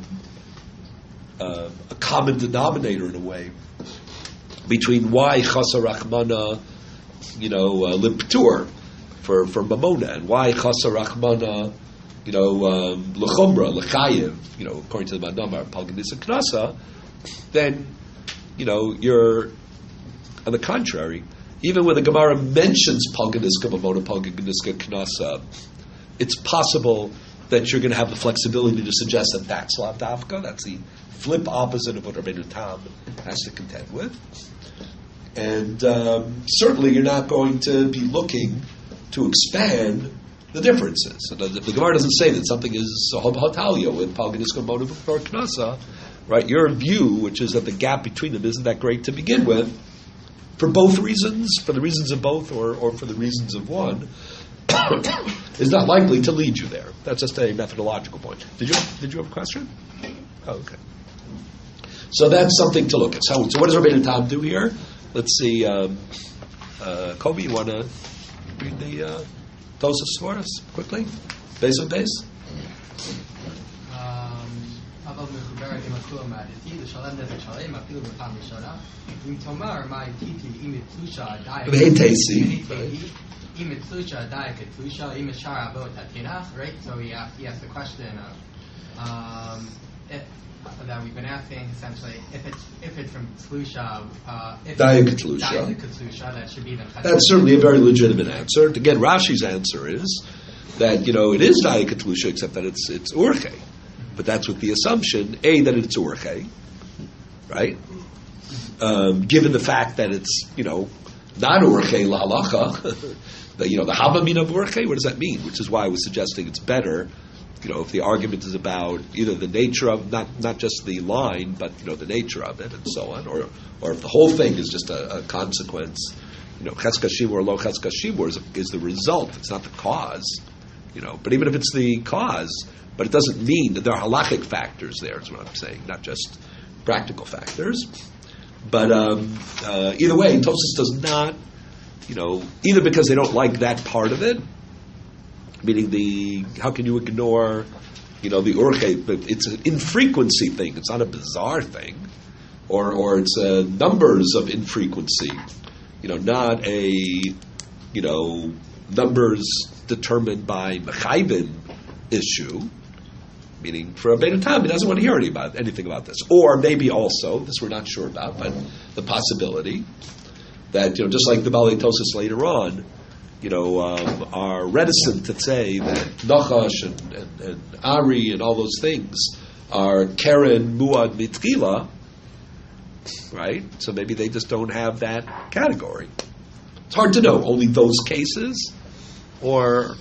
common denominator in a way between why Chasa Rachmana, Liptur for Mamona, and why Chasa Rachmana, L'chumra, L'chayev, according to the Mandamar, Palganisa Knasa, then, you're, on the contrary, even when the Gemara mentions Palganiska Mamona, Palganiska Knasa, it's possible that you're going to have the flexibility to suggest that that's Lav Dafka, that's the flip opposite of what Rabbeinu Tam has to contend with. And certainly you're not going to be looking to expand the differences. So the Gemara doesn't say that something is Hotalio with Palganiska Mamona or Knasa, right? Your view, which is that the gap between them isn't that great to begin with, for both reasons, for the reasons of both or for the reasons of one, is not likely to lead you there. That's just a methodological point. Did you have a question? Oh, okay. So that's something to look at. So what does Rabbeinu Tam do here? Let's see. Kobe, you want to read the Tosas for us quickly? Base of base?
Right? So he asked the question of that we've been asking essentially if it's from Tlusha, that should be the.
That's certainly a very legitimate answer. Again, Rashi's answer is that it is Dayak Tlusha, except that it's Urche, but that's with the assumption that it's Urche, right? Given the fact that it's not Urche lahalacha, the Habamina of Urche, what does that mean? Which is why I was suggesting it's better. If the argument is about either the nature of not just the line, but the nature of it and so on, or if the whole thing is just a consequence, Cheska Shimur or Lo Cheska Shimur is the result. It's not the cause, But even if it's the cause, but it doesn't mean that there are halachic factors there. Is what I'm saying, not just practical factors. But either way, Tosas does not, either because they don't like that part of it. Meaning how can you ignore, the urche? But it's an infrequency thing. It's not a bizarre thing, or it's numbers of infrequency. Not a, numbers determined by mechaybin issue. Meaning for Rabbeinu Tam, he doesn't want to hear anything about this. Or maybe also, this we're not sure about, but the possibility that just like the Balei Tosas later on. Are reticent to say that Nachash and Ari and all those things are Keren Muad Mitchila, right? So maybe they just don't have that category. It's hard to know. Only those cases, or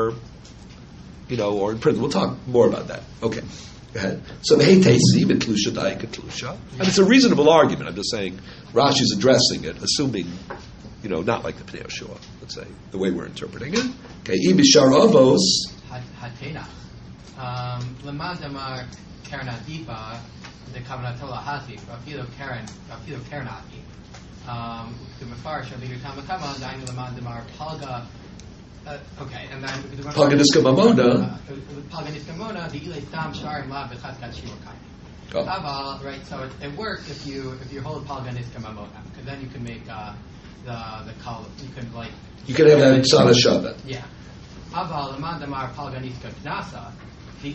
in prison. We'll talk more about that. Okay, go ahead. So the Heitesi Mitlusha Daika Tlusha, and it's a reasonable argument. I'm just saying Rashi's addressing it, assuming not like the Pnei Yehoshua. Let's say the way we're interpreting it. Okay, Ibishar Avos.
Hatena. Lemandamar Karanadipa, the Kavanatola Hazik, Rafido Karanati. The Mefarish of the Tamakama, Dine Lemandamar Palga. Okay, and then
Palganiska Mamona.
Palganiska Mamona, the Ile Tam Sharim Lab, the Chazkat Shimur Aval, right? So it works if you hold Palganiska Mamona, because then you can make the call. You can
have that Tzana Shabbat.
Yeah. Aval Lemandamar Palganiska Knasa. You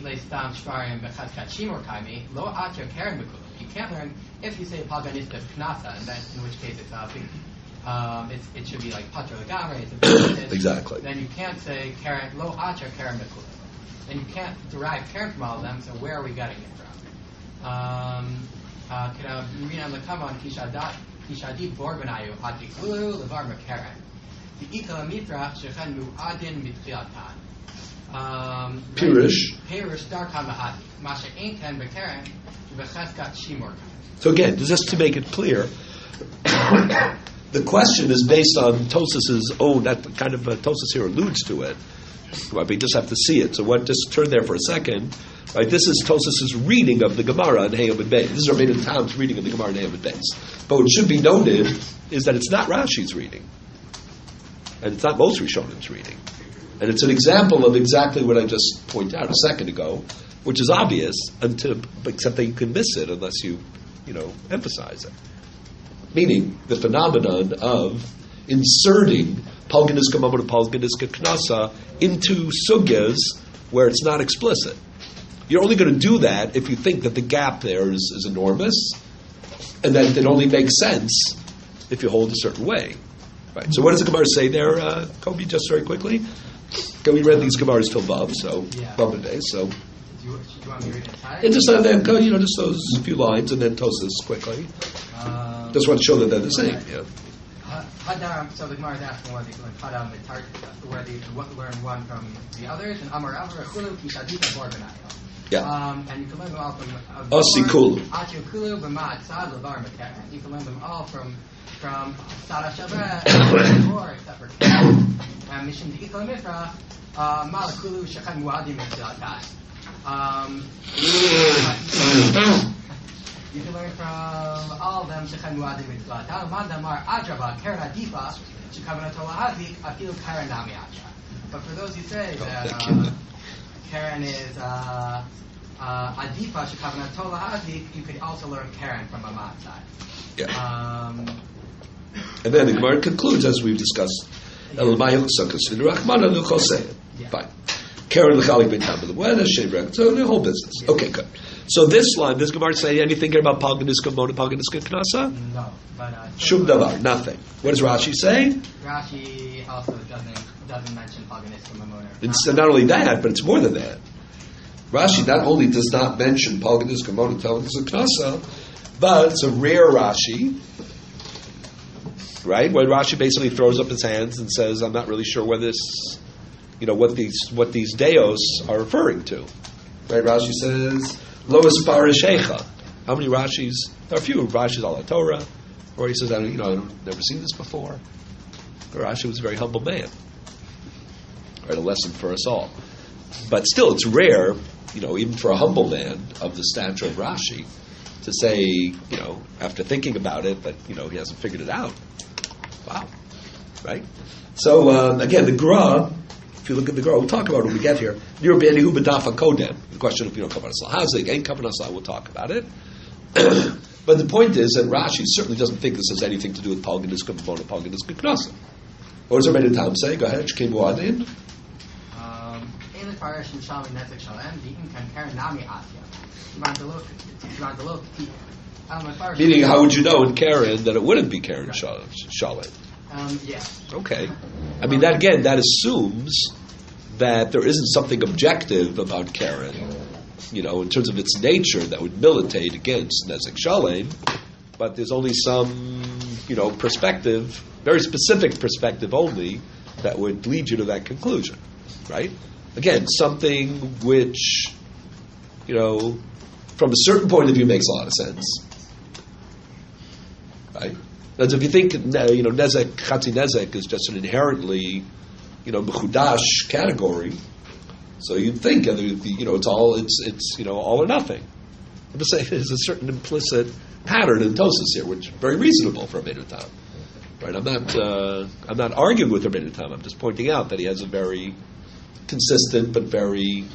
can't learn if you say Paganistic Knasa, and then in which case it should be like Patra Lagamre.
Exactly.
Then you can't say Karen Lo Acha Karen Mikula. And you can't derive Karen from all of them, so where are we getting it from? Marina Lakaman Kishadi Borbanayu Hatikulu Levar Makaren. The Ikala Mitra Shechan Muadin Mitfiatan.
Pirish
Darkan Mahadi. Masha Ainkan Bekaren, Becheskat Shimor.
So again, just to make it clear, the question is based on Tosas's own, that kind of Tosas here alludes to it. Right, we just have to see it. So just turn there for a second. Right, this is Tosas's reading of the Gemara in Hayom and Beis. This is Rabbeinu Tam's reading of the Gemara in Hayom and Beis. But what should be noted is that it's not Rashi's reading. And it's not most Rishonim's reading. And it's an example of exactly what I just pointed out a second ago, which is obvious, except that you can miss it unless you emphasize it. Meaning, the phenomenon of inserting Palganiska Mamon and Palganiska Knasa into sugyas where it's not explicit. You're only going to do that if you think that the gap there is enormous, and that it only makes sense if you hold a certain way. Right. So what does the Gemara say there, Kobe, just very quickly? Okay, we read these Gemaras till Vav, so Vav and Beis, so.
Do you want me to read it entire?
And just then go, just those few lines, and then Tosas quickly. Just want to show that they're the same.
Hadar, so the Gemara is asking whether you can Hadam whether you can learn one from the others, and Amar Avra Chulu Kishadita Borbanayo.
Yeah.
And you can learn them all from
Osikulu.
Achikulu B'Mat Sad Levar Mekaren. You can learn them all from Sada Shabbat or except for and Mishim Dikla Mitra Malakulu Shechan Muadim Mitzlatai. You can learn from all of them Shechan Muadim Mitzlatai. Mandamar Adraba Karen Adifa Shekavanato Lahazik Afil Karen Nami Adra. But for those who say that Karen is Adifa Shekavanato Lahazik, you could also learn Karen from a Mat side.
Yeah. And then the Gemara concludes, as we've discussed, Fine. Karen l'chalik beitam b'lemuena, shem reg. So the whole business. Okay, good. So this line, does Gemara say anything about Palganiska Mona, Palganiska Knasa?
No, but
Shum davar, nothing. What does Rashi say?
Rashi also doesn't mention Palganiska Mona.
It's not only that, but it's more than that. Rashi not only does not mention Palganiska Mona, Palganiska Knasa, but it's a rare Rashi. Right, where Rashi basically throws up his hands and says, "I'm not really sure whether this, what these deos are referring to." Right, Rashi says, "Lois parishecha." How many Rashis? There are a few Rashis al Torah, or he says, "I've never seen this before." Rashi was a very humble man. Right, a lesson for us all. But still, it's rare, even for a humble man of the stature of Rashi, to say, after thinking about it, that he hasn't figured it out. Wow. Right? So, again, the Gra, if you look at the Gra, we'll talk about it when we get here. The question of, Kavanas Lahazik, ain't Kavanas Lah, we'll talk about it. But the point is that Rashi certainly doesn't think this has anything to do with Palganiska Mona, Palganiska Knasa. What does Rabbeinu Tam say? Go ahead. Shkem Muadin. Meaning, how would you know in Karen that it wouldn't be Karen Shalit?
Yeah.
Okay. I mean, that assumes that there isn't something objective about Karen, in terms of its nature that would militate against Nezek Shalem, but there's only some, perspective, very specific perspective only, that would lead you to that conclusion, right? Again, something which, from a certain point of view makes a lot of sense, right? Because if you think, nezek, chatzi nezek is just an inherently, mechudash category, so you'd think, it's all or nothing. I'm just saying there's a certain implicit pattern in Tosas here, which is very reasonable for Rabbeinu Tam. Right? I'm not arguing with Rabbeinu Tam. I'm just pointing out that he has a very consistent but very,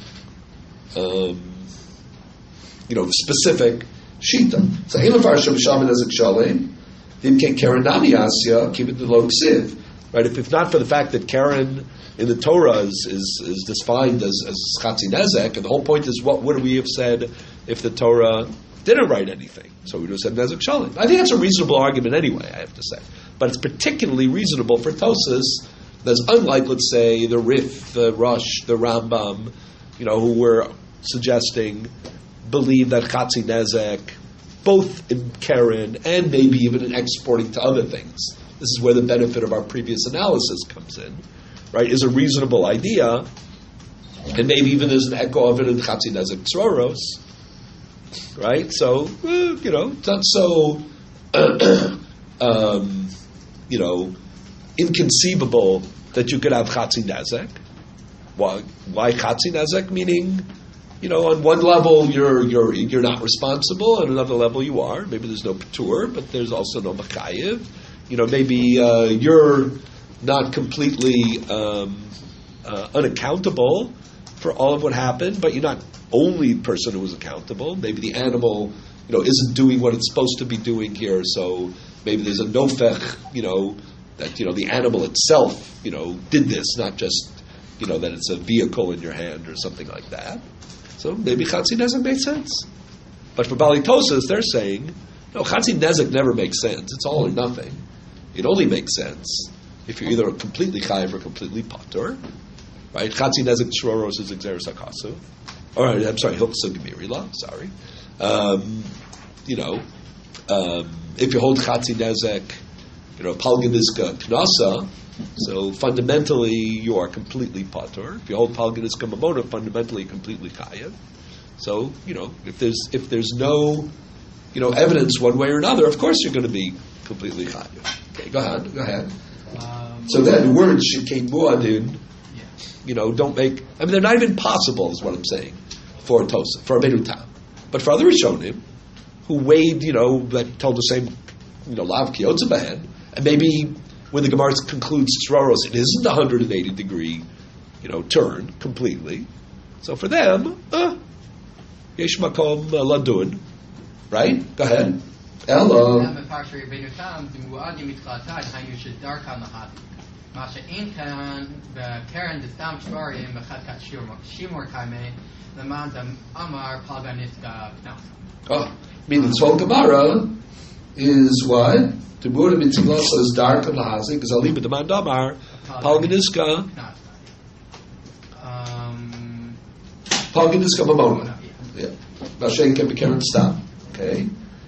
specific shita. So Elafar Shabbat Nezek Shalem, Dimke Karen Nami Asya, keep it the low ksiv. Right? If not for the fact that Karen in the Torah is defined as Chatzi Nezek, and the whole point is what would we have said if the Torah didn't write anything? So we would have said Nezek Shalom. I think that's a reasonable argument anyway, I have to say. But it's particularly reasonable for Tosas, that's unlike, let's say, the Rif, the Rosh, the Rambam, who were suggesting, believe that Chatzi Nezek, both in Karen and maybe even in exporting to other things. This is where the benefit of our previous analysis comes in, right? Is a reasonable idea, and maybe even there's an echo of it in Chatzi Nezek Tzroros, right? So, it's not so, inconceivable that you could have Chatzi Nezek. Why Chatzi Nezek? Meaning, on one level you're not responsible, on another level you are. Maybe there's no patur, but there's also no machayev. Maybe you're not completely unaccountable for all of what happened, but you're not only the person who was accountable. Maybe the animal, isn't doing what it's supposed to be doing here, so maybe there's a nofech, that, the animal itself, did this, not just, that it's a vehicle in your hand or something like that. So maybe Chatzi Nezek makes sense. But for Bali Tosas, they're saying, no, Chatzi Nezek never makes sense. It's all or nothing. It only makes sense if you're either completely chayiv or completely patur, right? Chatzi Nezek Shroros is Exeris HaKasu. All right, I'm sorry, Hilchsa Gemirila, sorry. If you hold Chatzi Nezek, Palganiska Knasa, so fundamentally you are completely patur. If you hold Palganiska Mamona, fundamentally completely chayiv. So, if there's no, evidence one way or another, of course you're going to be completely chayiv. Okay, go ahead. So then words shekain muadin, don't make. They're not even possible, is what I'm saying, for Tosa, for Rabbeinu Tam, but for other Rishonim who weighed, that told the same, lav kiyotza behen, and maybe when the Gemara concludes Tzroros, it isn't a 180-degree, turn completely. So for them, yesh makom ladun, right? Go ahead. Hello. Meaning, so Gemara is what? Tibur mitzvah says dark and lahazik because aliba demand damar palganiska mamona. Yeah. Vashen can be Karen stop. Okay.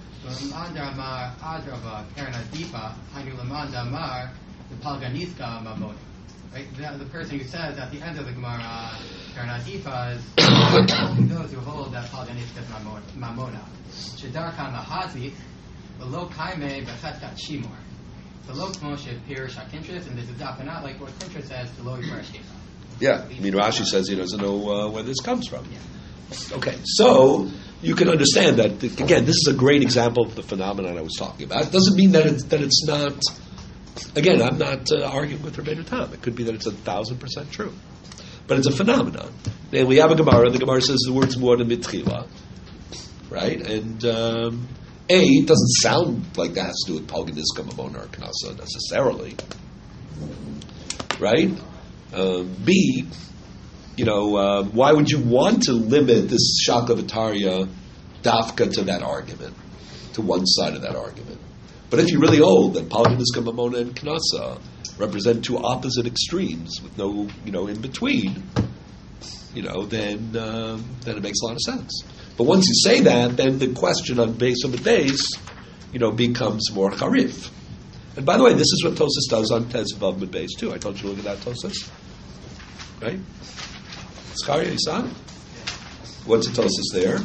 Right? The person who says at the end of the Gemara, Karen Adifa is those who hold that Palganiska is mamona. Shedarkan lahazik, the lo kaime b'chetkat shimor. The lo kmoshe pirish hakintris, and this is not like what Kintris says, the lo yipar shkecha.
Yeah, Rashi says he doesn't know where this comes from. Yeah. Okay, so you can understand that, again, this is a great example of the phenomenon I was talking about. It doesn't mean that it's not, again, I'm not arguing with Rabbeinu Tam. It could be that it's 1,000% true. But it's a phenomenon. And we have a Gemara, and the Gemara says the words more than mitchila, right? And it doesn't sound like that has to do with Palganiska, Mamona, or Knasa necessarily, right? B, why would you want to limit this Shakavatariya dafka to that argument, to one side of that argument? But if you really hold that Palganiska, Mamona, and Knasa represent two opposite extremes with no, in between, then it makes a lot of sense. But once you say that, then the question on base of the base becomes more charif. And by the way, this is what Tosas does on Tez Vav Mid Beis too. I told you to look at that Tosas, right? Zcharia, you saw it? What's the Tosas there?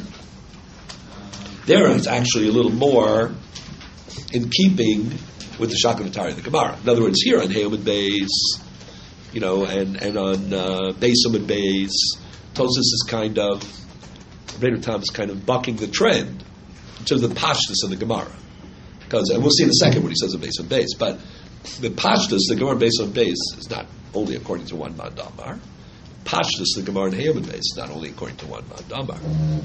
There it's actually a little more in keeping with the Shakavatari, the Gemara. In other words, here on Hayom Mid Beis, and on Beis Mid Beis, Tosas is kind of, Rabbeinu Tam is kind of bucking the trend in terms of the pashtus of the Gemara. And we'll see in a second what he says in Beis and Beis. But the pashtus, the Gemara Beis and Beis, is not only according to one man damar. Pashtus, the Gemara in Hayom and Beis, is not only according to one man damar.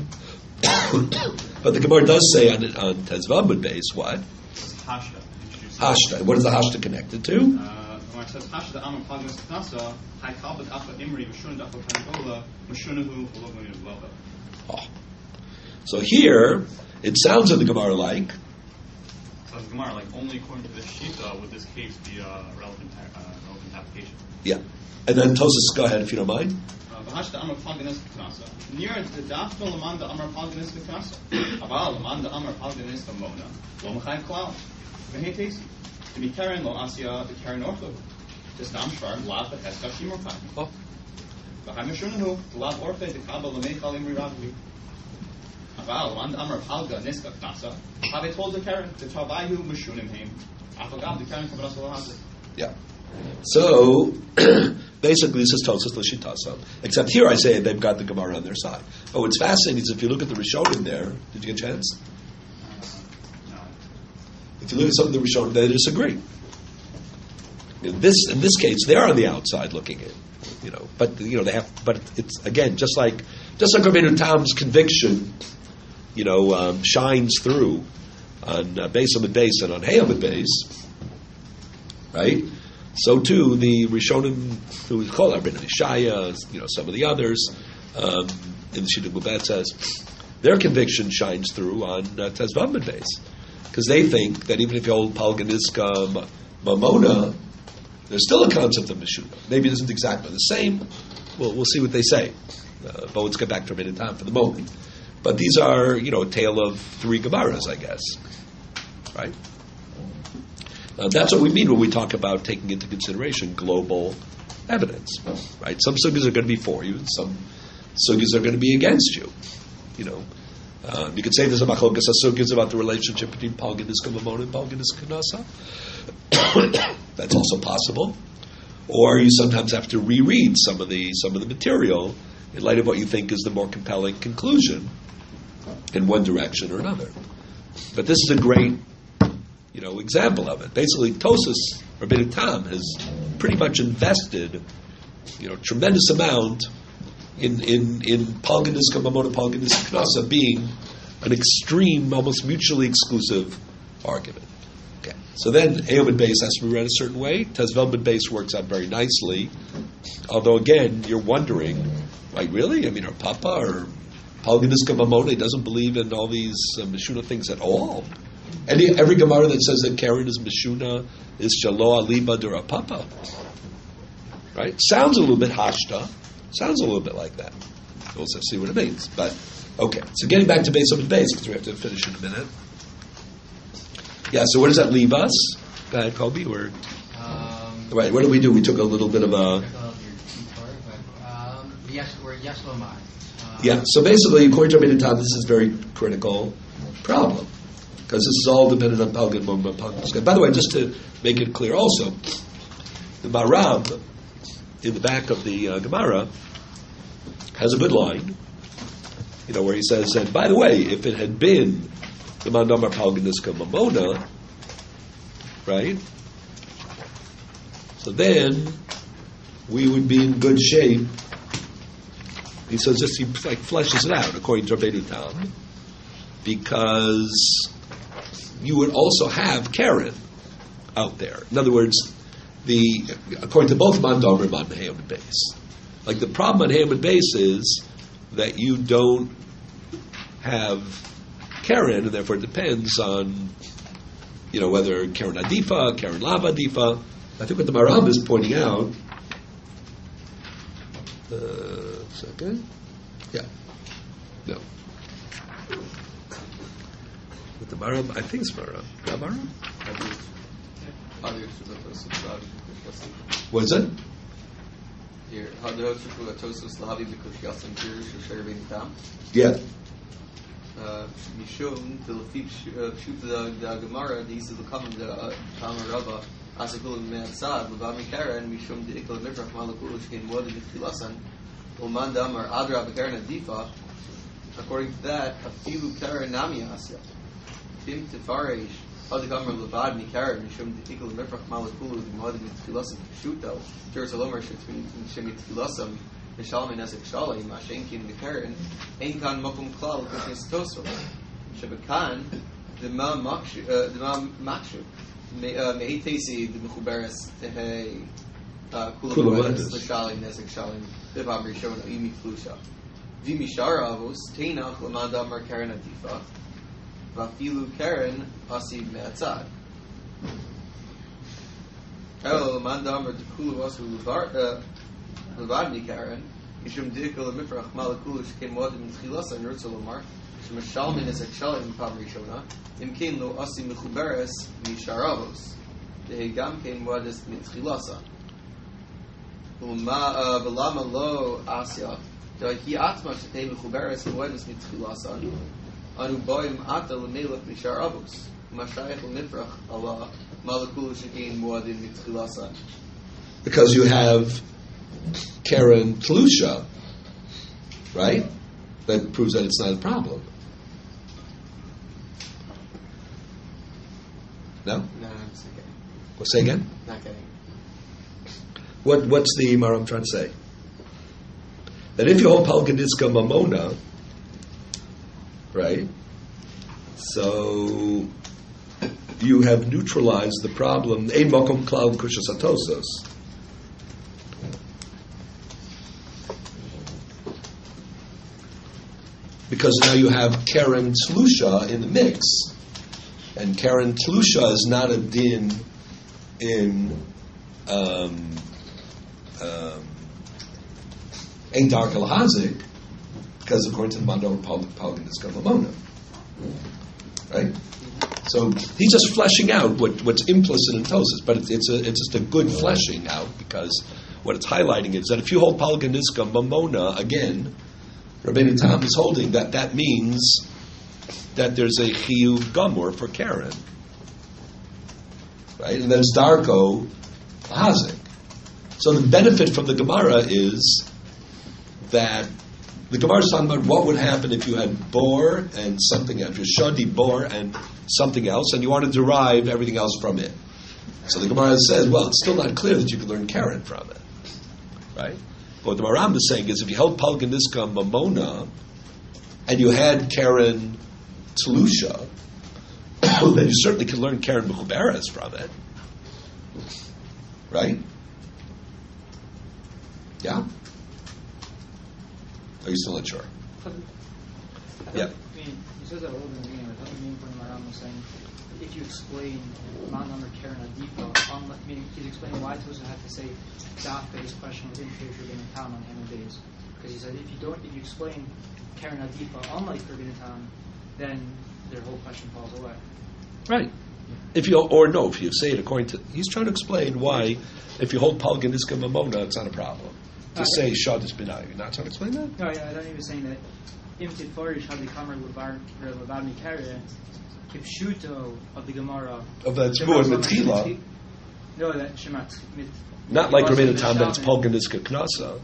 But the Gemara does say on Tezvav and Beis what?
Hashta.
Hashta. What is the Hashta connected to?
When it says Hashta Amar Pagnas Knasa, Hai Kalbat Afa Imri, Mashun Dafa Kanagola, Mashunahu, Ulogmanu Vlova.
Oh. So here, it sounds in the Gemara like.
So the Gemara, only according to this Shita, would this case be a relevant application?
Yeah. And then Tosas, go ahead if you don't mind.
V'hashta Amar Pagnas Knasa. Near the Dafto Lamanda Amar Pagnas Knasa. Aval Lamanda Amar Pagnas Mona. Lo Machai Klal. V'hei Tesi. To be Karen Lo Asya, the Karen Ortho. This Nam Shvar, Lav the Heska Shimor Pai.
Oh.
V'hai Meshunahu, the Lav Orthe, the Kabba Lamechal Imri Ravli. Aval Lamanda Amar Palga Niska Knasa. Have I told the Karen, the Travayu Meshunim Haim. Afagav, the Karen Kabbalas Lahazir.
Yeah. So, basically, this is Tosas L'Shitasa. Except here I say they've got the Gemara on their side. But what's fascinating is if you look at the Rishonim there, did you get a chance?
No.
If you look at some of the Rishonim, they disagree. In this case, they're on the outside looking in, But they have. But it's again just like Rabbeinu Tam's conviction, shines through on Beis Amid Beis and on Hayom Mid Beis, right? So too the Rishonim who we call Rabbeinu Yishaya, some of the others in the Shita Gubet says their conviction shines through on Tezvav Mid Beis because they think that even if you hold Palganiska Mamona, there's still a concept of Meshuna. Maybe it isn't exactly the same. We'll see what they say. But let's get back to Rabbeinu Tam for the moment. But these are, a tale of three Gemaras, I guess. Right? That's what we mean when we talk about taking into consideration global evidence. Right? Some sugyas are going to be for you, and some sugyas are going to be against you. You could say there's a machlokas sugyas about the relationship between Palganiska Mamona and Palganiska Nasa. That's also possible. Or you sometimes have to reread some of the material in light of what you think is the more compelling conclusion in one direction or another. But this is a great, example of it. Basically, Tosas, Rabbeinu Tam, has pretty much invested, tremendous amount in Palganiska Mamona, Palganiska Knasa being an extreme, almost mutually exclusive argument. Okay. So then Hayom Mid Beis has to be read a certain way. Tezvav Mid Beis works out very nicely. Although again, you're wondering, really? Our Papa or Palganiska Mamona doesn't believe in all these Meshuna things at all. Every Gemara that says that Karen is Meshuna is Shalo Aliba Dura Papa. Right? Sounds a little bit Hashta. Sounds a little bit like that. We'll see what it means. But, okay. So getting back to Beis Amid Beis, because we have to finish in a minute. Yeah, so where does that leave us? Go ahead, Kobe. Right, what did we do? We took a little bit of a... Yeah, so basically, according to Rabbeinu Tam, this is a very critical problem. Because this is all dependent on Palgan Mamona, Palgan. By the way, just to make it clear also, the Marab, in the back of the Gemara, has a good line, where he says, and by the way, if it had been the Mandamar Palganiska Mamona, right? So then we would be in good shape. He says this, he fleshes it out according to Rabbeinu Tam, because you would also have Karen out there. In other words, according to both Mandamar and Hayom Mid Beis. Like the problem on Hayom Mid Beis is that you don't have Karen, and therefore it depends on, whether Karen Adifa, Karen Lav Adifa. I think what the Marab is pointing out. Second. Yeah. No. The Maram, I think it's Maram. Not Maram? What is it?
Here,
Yeah.
Mishum, the Pshut the Gemara, the Yisrael Kaman, the Tamar Rabba, Asakul Me'atzad, Levami Karen, Mishum, the Ikal Miprach, Malakul, Shkin Wadi, Nichilasan, Uman Damar, Adra, Karen, Adifa. According to that, Afilu Karen Nami Asya. Tim Tifarish, Adgamar Levad, Mikaren, Mishum, the Ikal Miprach, Malakul, Wadi, Nichilasan, Pshuto, Jerusalem, Shemit Chilasam. Mishalmi Nesek Shalai, Mashenkin the Karen, Ainkan Mokum Klal, Kushnis Tosfel, Shabakan, the Ma Makshu, Meitesi, the Mechuberes, Tehe, Kulawedes, Lashali, Nesek Shalai, Bibam Rishona, Imi Flusha, Vimishara Avos, Tainach, Lamanda Mar Karen Adifa, Vafilu Karen, Asi Meatzad. El Lamanda Mar Dekulu Vasu Levadni Karen, Yishum Dikal Mifrach Malakulush came Wadim Chilasa and Rutzalomar, Shemashalmin is Akshalim Pam Rishona, Imkin lo Asi Mechuberes Misharavos, the Hegam came Wadis Mitchilasa. Velama lo Asya, He Atma Shetei Mechuberes Wadis Mitchilasa, Anu Boim Ata Lemelach Misharavos, Mashayach Mifrach Allah, Malakulush came Wadim Mitchilasa.
Because you have Karen Tlusha, right? That proves that it's not a problem. No?
No, it's okay.
Well, say again?
Not getting.
What's the Imar I'm trying to say? That if you hold Palganiska Mamona, right? So you have neutralized the problem. Ein Mokom Klal Kushas Atosos. Because now you have Karen Tlusha in the mix. And Karen Tlusha is not a din in Ein Dark El Hazik, because according to the Mandor Palgan is Mamona. Right? So he's just fleshing out what's implicit in Tosas, but it's just a good fleshing out, because what it's highlighting is that if you hold Palganiska Mamona again, Rabbeinu Tam is holding that means that there's a chiyuv gamur for Karen, right? And then it's darko hazik. So the benefit from the Gemara is that the Gemara is talking about what would happen if you had bor and something else, your shadi bor and something else, and you want to derive everything else from it. So the Gemara says, well, it's still not clear that you could learn Karen from it, right? But what the Maram is saying is, if you held Palganiska Mamona and you had Karen Tlusha, then you certainly could learn Karen Mechuberes from it, right? Yeah. Are you still not sure? Yeah.
I mean, he says that a little bit in the beginning, but doesn't mean when Maram was saying, if you explain Manam or Karen Adifa, meaning he's explaining why Tosa had to say Dafka his question within Shir Bin Tam on Hamid days. Because he said if you explain Karen Adifa unlike Bin Tam, then their whole question falls away.
Right. If you say it according to, he's trying to explain why, if you hold Palganiska Mamona, it's not a problem. To say Shad is Binah, you're not trying to explain that?
No, I thought he was saying that Imtit Farish had the Kamar Levad Mikariah, Kipshuto of the Gemara.
Of the Tzbur Metchila.
No, that Shemat.
Not like Rabbeinu Tam, that it's Palganiska Knasa.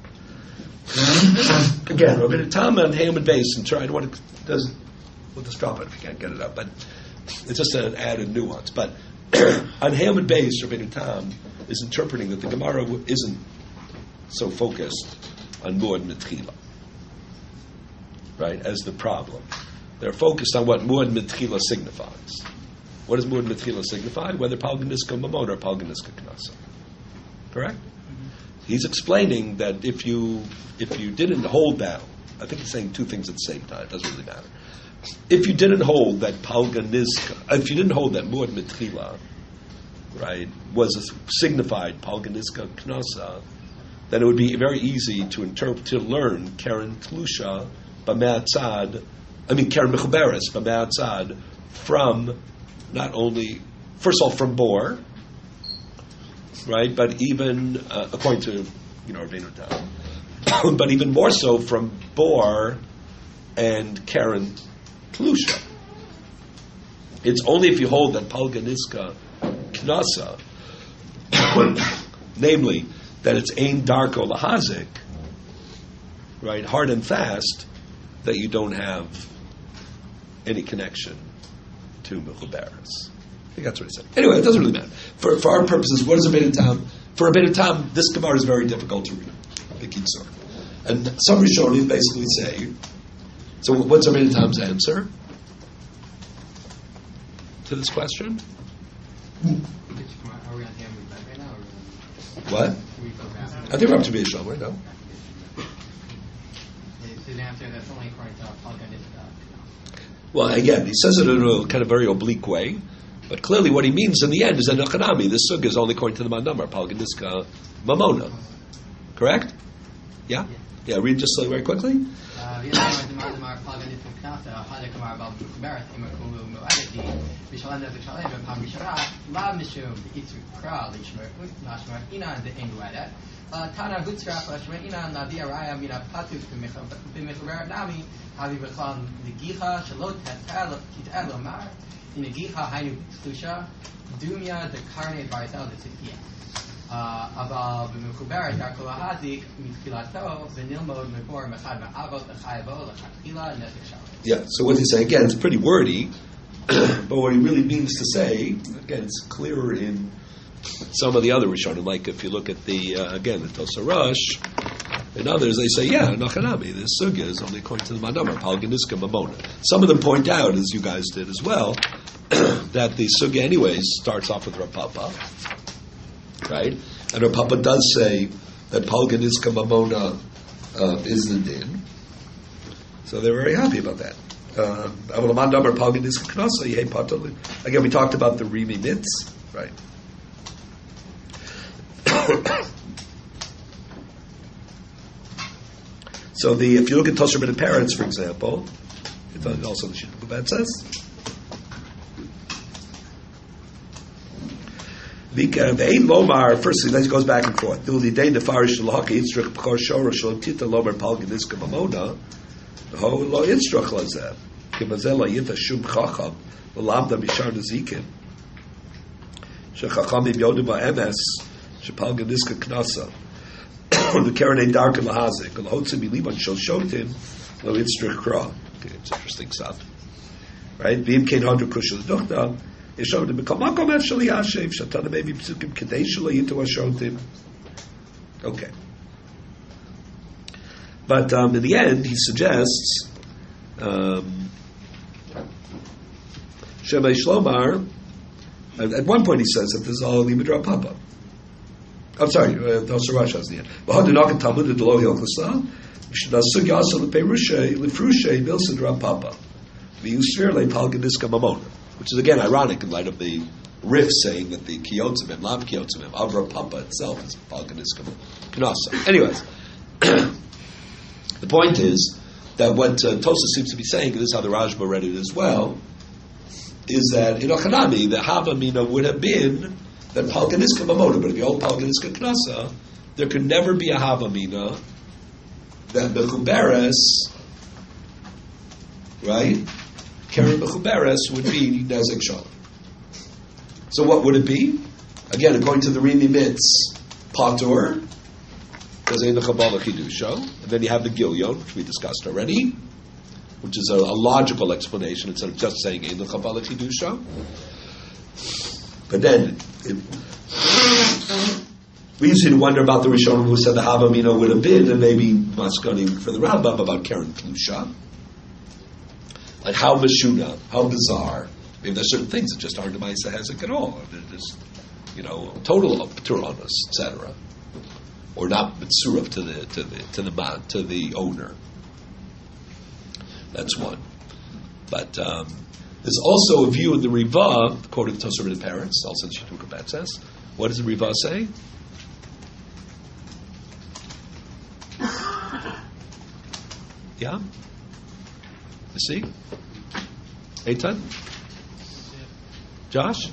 Again, Rabbeinu Tam and Ham and Base, and try, I don't want to, we'll just drop it if you can't get it up, but it's just an added nuance. But on Ham and Base, Rabbeinu Tam is interpreting that the Gemara isn't so focused on Muad Metchila, right, as the problem. They're focused on what Muad Metchila signifies. What does Muad Metchila signify? Whether Palganiska Mamona or Palganiska Knasa. Correct? Mm-hmm. He's explaining that if you didn't hold that, I think he's saying two things at the same time, it doesn't really matter. If you didn't hold that Palganiska, if you didn't hold that Muad Metchila, right, was a signified Palganiska Knasa, then it would be very easy to learn Karen Tlusha Karen Mechuberes B'Me'atzad from not only, first of all, from Bor, right? But even according to Rabbeinu Tam, but even more so from Bor and Karen Tlusha. It's only if you hold that Palganiska Knasa, namely that it's Ein Darko Lahazik, right, hard and fast, that you don't have any connection to Mechuberes. I think that's what he said. Anyway, it doesn't really matter. For our purposes, what is a Beit Tam? For a Beit Tam, this Gemara is very difficult to read. The Kitzur. And some Rishonim basically say, so what's a Beit Tam's answer to this question?
Are we on the end right now?
What? I think we're up to Beis Shomer, no?
It's an answer that's only according to Palganiska.
Well, again, he says it in a kind of very oblique way, but clearly what he means in the end is that Nechanami, this sugya is only according to the Mandamar, Palganiska Mamona. Correct? Yeah? Yeah, read just very quickly.
Tana Gutzraf Ashmaina Nadia Raya Mina Patu Bimechuberet Nami Havi Bechlan Negicha Shalot Tetel Kitel Omar Negicha Hainu Tusha Dumia the Carne Baritel the Tifia Aval Bimechuberet Darko Hazik Mitfilato Benilmod Mebor Mechad Ma'avot Lechayavo Lechakila Nefesh.
Yeah, so what he's saying, again, it's pretty wordy, but what he really means to say, again, it's clearer in some of the other Rishonim, like if you look at the Tosa Rosh and others, they say, yeah, Nachanami, this sugya is only according to the Mandamar, Palganiska Mamona. Some of them point out, as you guys did as well, that the sugya anyways starts off with Rav Papa, right? And Rav Papa does say that Palganiska Mamona is the din. So they're very happy about that. Again, we talked about the Rimi Mitz, right? So if you look at Tosher Ben Parents, for example, it's also the Shita Kubat says. The Ein Lomar, firstly, then it goes back and forth. The Day the Farish Lahaki Yitzrach B'chor Shor Shalom Tita Lomar Palganiska Mamona Ho Lo Yitzrach Lazeh Kimazel La Yita Shum Chacham L'Lamda Mishar Nezikin Shechachamim Yodim Ha'emes Shepalganiska Knasa the Karen Dark and Lahazik and Hotzim Biliban Shal Shotim Lo Yitzrach Kra. It's interesting stuff, right? V'im Kein Hadru Kushel Duchta Yeshov Dem B'Kamakom Ef Shal Yashev Shatana Maybe Psukim Kedei Shal Yitu Hashotim. Okay. But in the end, he suggests Shemay Shlomar. At one point, he says that this is all Limud Rav Papa. I'm sorry, Tosar Rosh has the end. V'hadinok Talmud Delo Hilchasa Nasug Yasel Lefrushe Milson Rav Papa V'Yusfir Le Palganiska Mamona, which is again ironic in light of the Rif saying that the Kiyotzimim, Lav Kiyotzimim, of Rav Papa itself is Palganiska Knasa. Anyways. The point is that what Tosa seems to be saying, and this is how the Rajba read it as well, is that in Ochanami, the Havamina would have been that Palganiska Mamona, but if you hold Palganiska Knasa, there could never be a Havamina that Mechuberes, right? Karen Mechuberes would be Nezek Shalom. So what would it be? Again, according to the Rimi Mitz, Patur, and then you have the Gilyon, which we discussed already, which is a logical explanation instead of just saying Ein L'Chabala Chidusha. But then we used to wonder about the Rishonim who said the Havamina would have been, and maybe Maskani for the Rambam about Karen Tlusha. Like how Meshuna, how bizarre. Maybe there's certain things that just aren't a Ma'aseh Hezek at all. They're just, total Pturanos, etc. Or not mitzurah to the owner. That's one. But there's also a view in the Riva, quoting Tosar Ben Parents, also in Shita Kubat says. What does the Riva say? Yeah? You see? Eitan? Josh?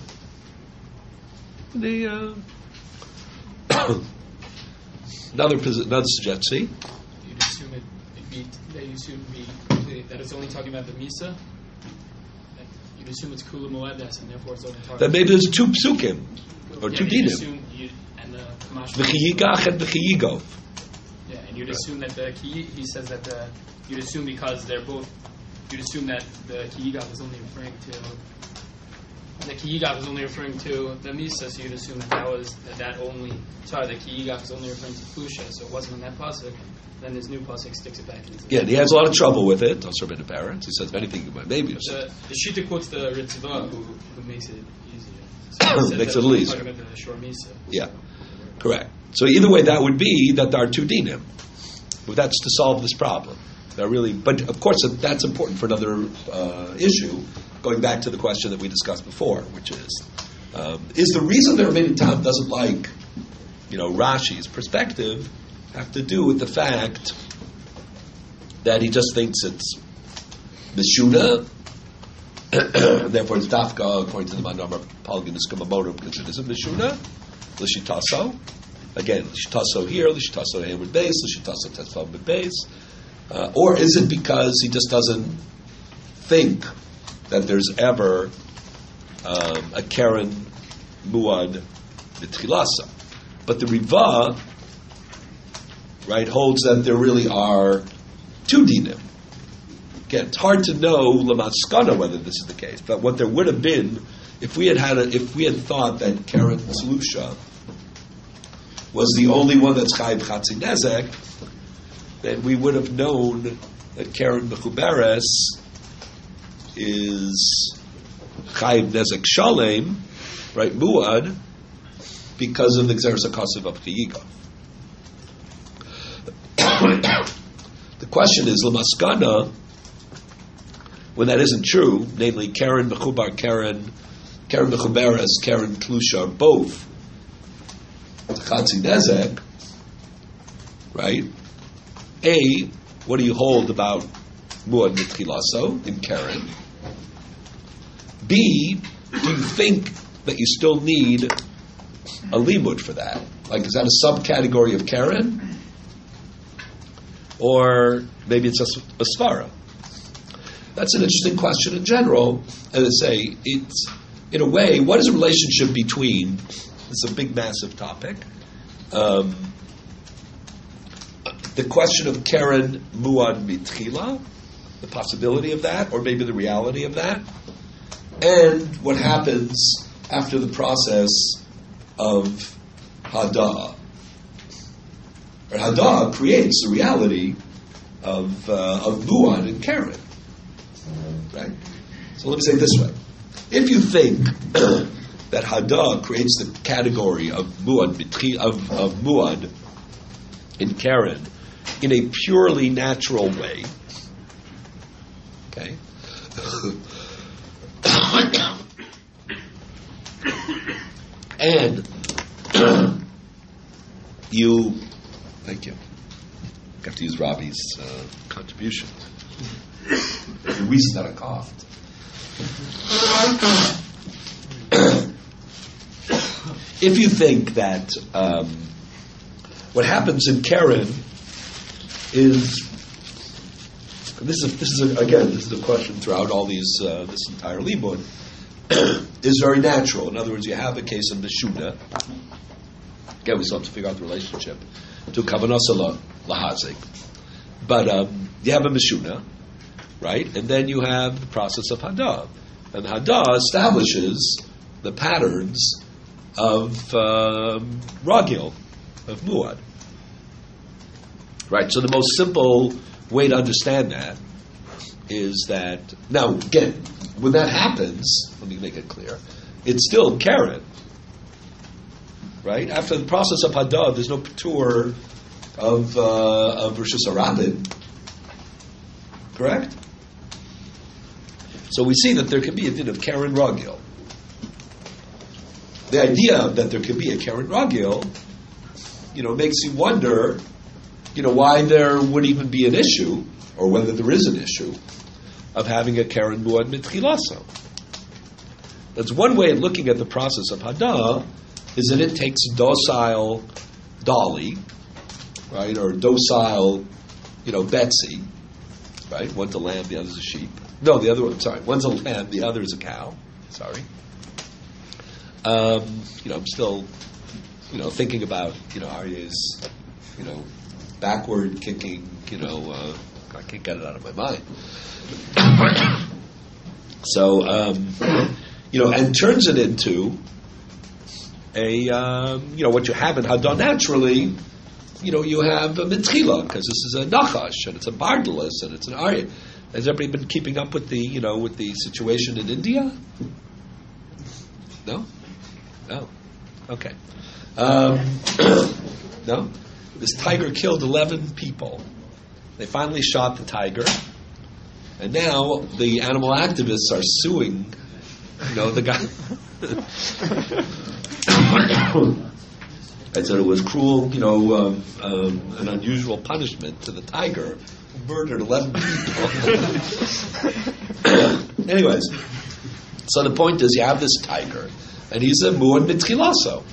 Another suggestion. See?
You'd assume that it's only talking about the Misa. You'd assume it's Kula Moedes, and therefore it's only talking.
Then maybe there's two psukim or two dinim.
And the Kamash.
V'chiyigach and v'chiyigov.
Yeah, and you'd assume that he says that you'd assume because they're both. You'd assume that the Kiyigach is only referring to. The Kiyigach is only referring to the Misa, so you'd assume that the Kiyigach is only referring to Fusha, so it wasn't in that pasuk. Then this new pasuk sticks it back into.
Yeah, and he has a lot of trouble with it. Also, been the parents. He says, if anything, maybe.
The Shita quotes the Ritzvah, who makes it easier. So
makes it a little easier.
Talking about the Shor Misa.
Yeah, correct. So either way, that would be that there are two dinim. But that's to solve this problem. But of course, that's important for another issue. Going back to the question that we discussed before, which is the reason the Rebbeinu Tam doesn't like, Rashi's perspective, have to do with the fact that he just thinks it's Mishuna, therefore it's Dafka according to the Mandamar Palginus Kamamoto because it isn't Mishuna, Lishitaso. Again, Lishitaso here, Lishitaso Hamid base, Lishitaso Tesfav with base. Or is it because he just doesn't think that there's ever a Karen Muad B'tchilasa? But the Riva, right, holds that there really are two dinim. Again, it's hard to know lamaskana whether this is the case, but what there would have been if we had thought that Karen Tzlusha was the only one that's Chayiv Chatzi Nezek, then we would have known that Karen Mechuberes is Chayiv Nezek Shalem, right, Muad, because of the Gzeres HaKasav of Chiyigah. The question is, Lamaskana, when that isn't true, namely Karen Mechubar, Karen Mechuberes, Karen Tlusha are both Chatzi Nezek, right? A, what do you hold about Muad Mitchilaso in Karen? B, do you think that you still need a limud for that? Like, is that a subcategory of Karen? Or maybe it's a svara? That's an interesting question in general. And I say, it's, in a way, what is the relationship between, it's a big, massive topic, the question of Karen Muad Mitchila, the possibility of that, or maybe the reality of that, and what happens after the process of Hadah. Or Hadah creates the reality of Muad and Karen. Right? So let me say it this way. If you think that Hadah creates the category of Muad in Karen in a purely natural way, okay? And you, thank you. I have to use Robbie's contribution. The reason that I coughed. If you think that what happens in Karen is this is a question throughout all these this entire limud is very natural. In other words, you have a case of Meshuna. Again, we still have to figure out the relationship to Kavanasa Lahazik. But you have a Meshuna, right? And then you have the process of Hadah. And Hadah establishes the patterns of Ragil, of Muad. Right? So the most simple way to understand that is that, now again, when that happens, let me make it clear, it's still Karen. Right? After the process of Hadah, there's no Patur of Rosh Hashanah. Correct? So we see that there can be a din of Karen Ragil. The idea that there could be a Karen Ragil, makes you wonder, why there would even be an issue, or whether there is an issue, of having a Karen Muad Mitchilaso. That's one way of looking at the process of Hadah, is that it takes docile Dolly, right, or docile, Betsy, right? One's a lamb, the other's a sheep. No, the other one. Sorry, one's a lamb, the other is a cow. Sorry. I'm still, thinking about, Aryeh's, backward kicking, I can't get it out of my mind. So, and turns it into a, what you have in Hadah naturally, you have a Mitchila, because this is a Nachash, and it's a Bardalis, and it's an Aryeh. Has everybody been keeping up with the, with the situation in India? No? No. Okay. No? This tiger killed 11 people. They finally shot the tiger, and now the animal activists are suing, the guy. I said it was cruel, an unusual punishment to the tiger who murdered 11 people. Anyways, so the point is, you have this tiger, and he's a muad mitchilaso.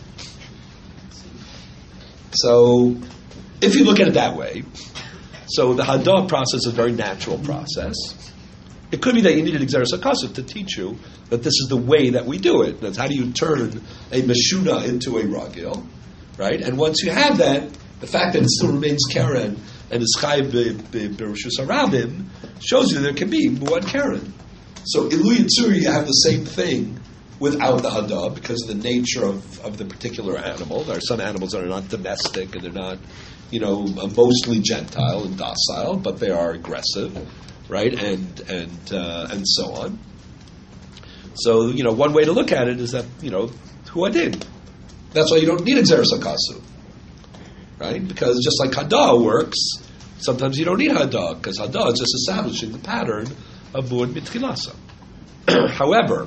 So, if you look at it that way, so the Hadah process is a very natural process. It could be that you need an Exeris HaKasif to teach you that this is the way that we do it. That's how do you turn a Meshuna into a Ragil, right? And once you have that, the fact that it still remains Karen and is Chai B'Rishus HaRabim shows you there can be Muad Karen. So Ilu Yitzuri, you have the same thing without the Hadah because of the nature of the particular animal. There are some animals that are not domestic and they're not, mostly Gentile and docile, but they are aggressive, right? And so on. So, one way to look at it is that, Huadin. That's why you don't need Exeris HaKasu, right? Because just like Hadah works, sometimes you don't need Hadah, because Hadah is just establishing the pattern of Muad Mitchilasa. However,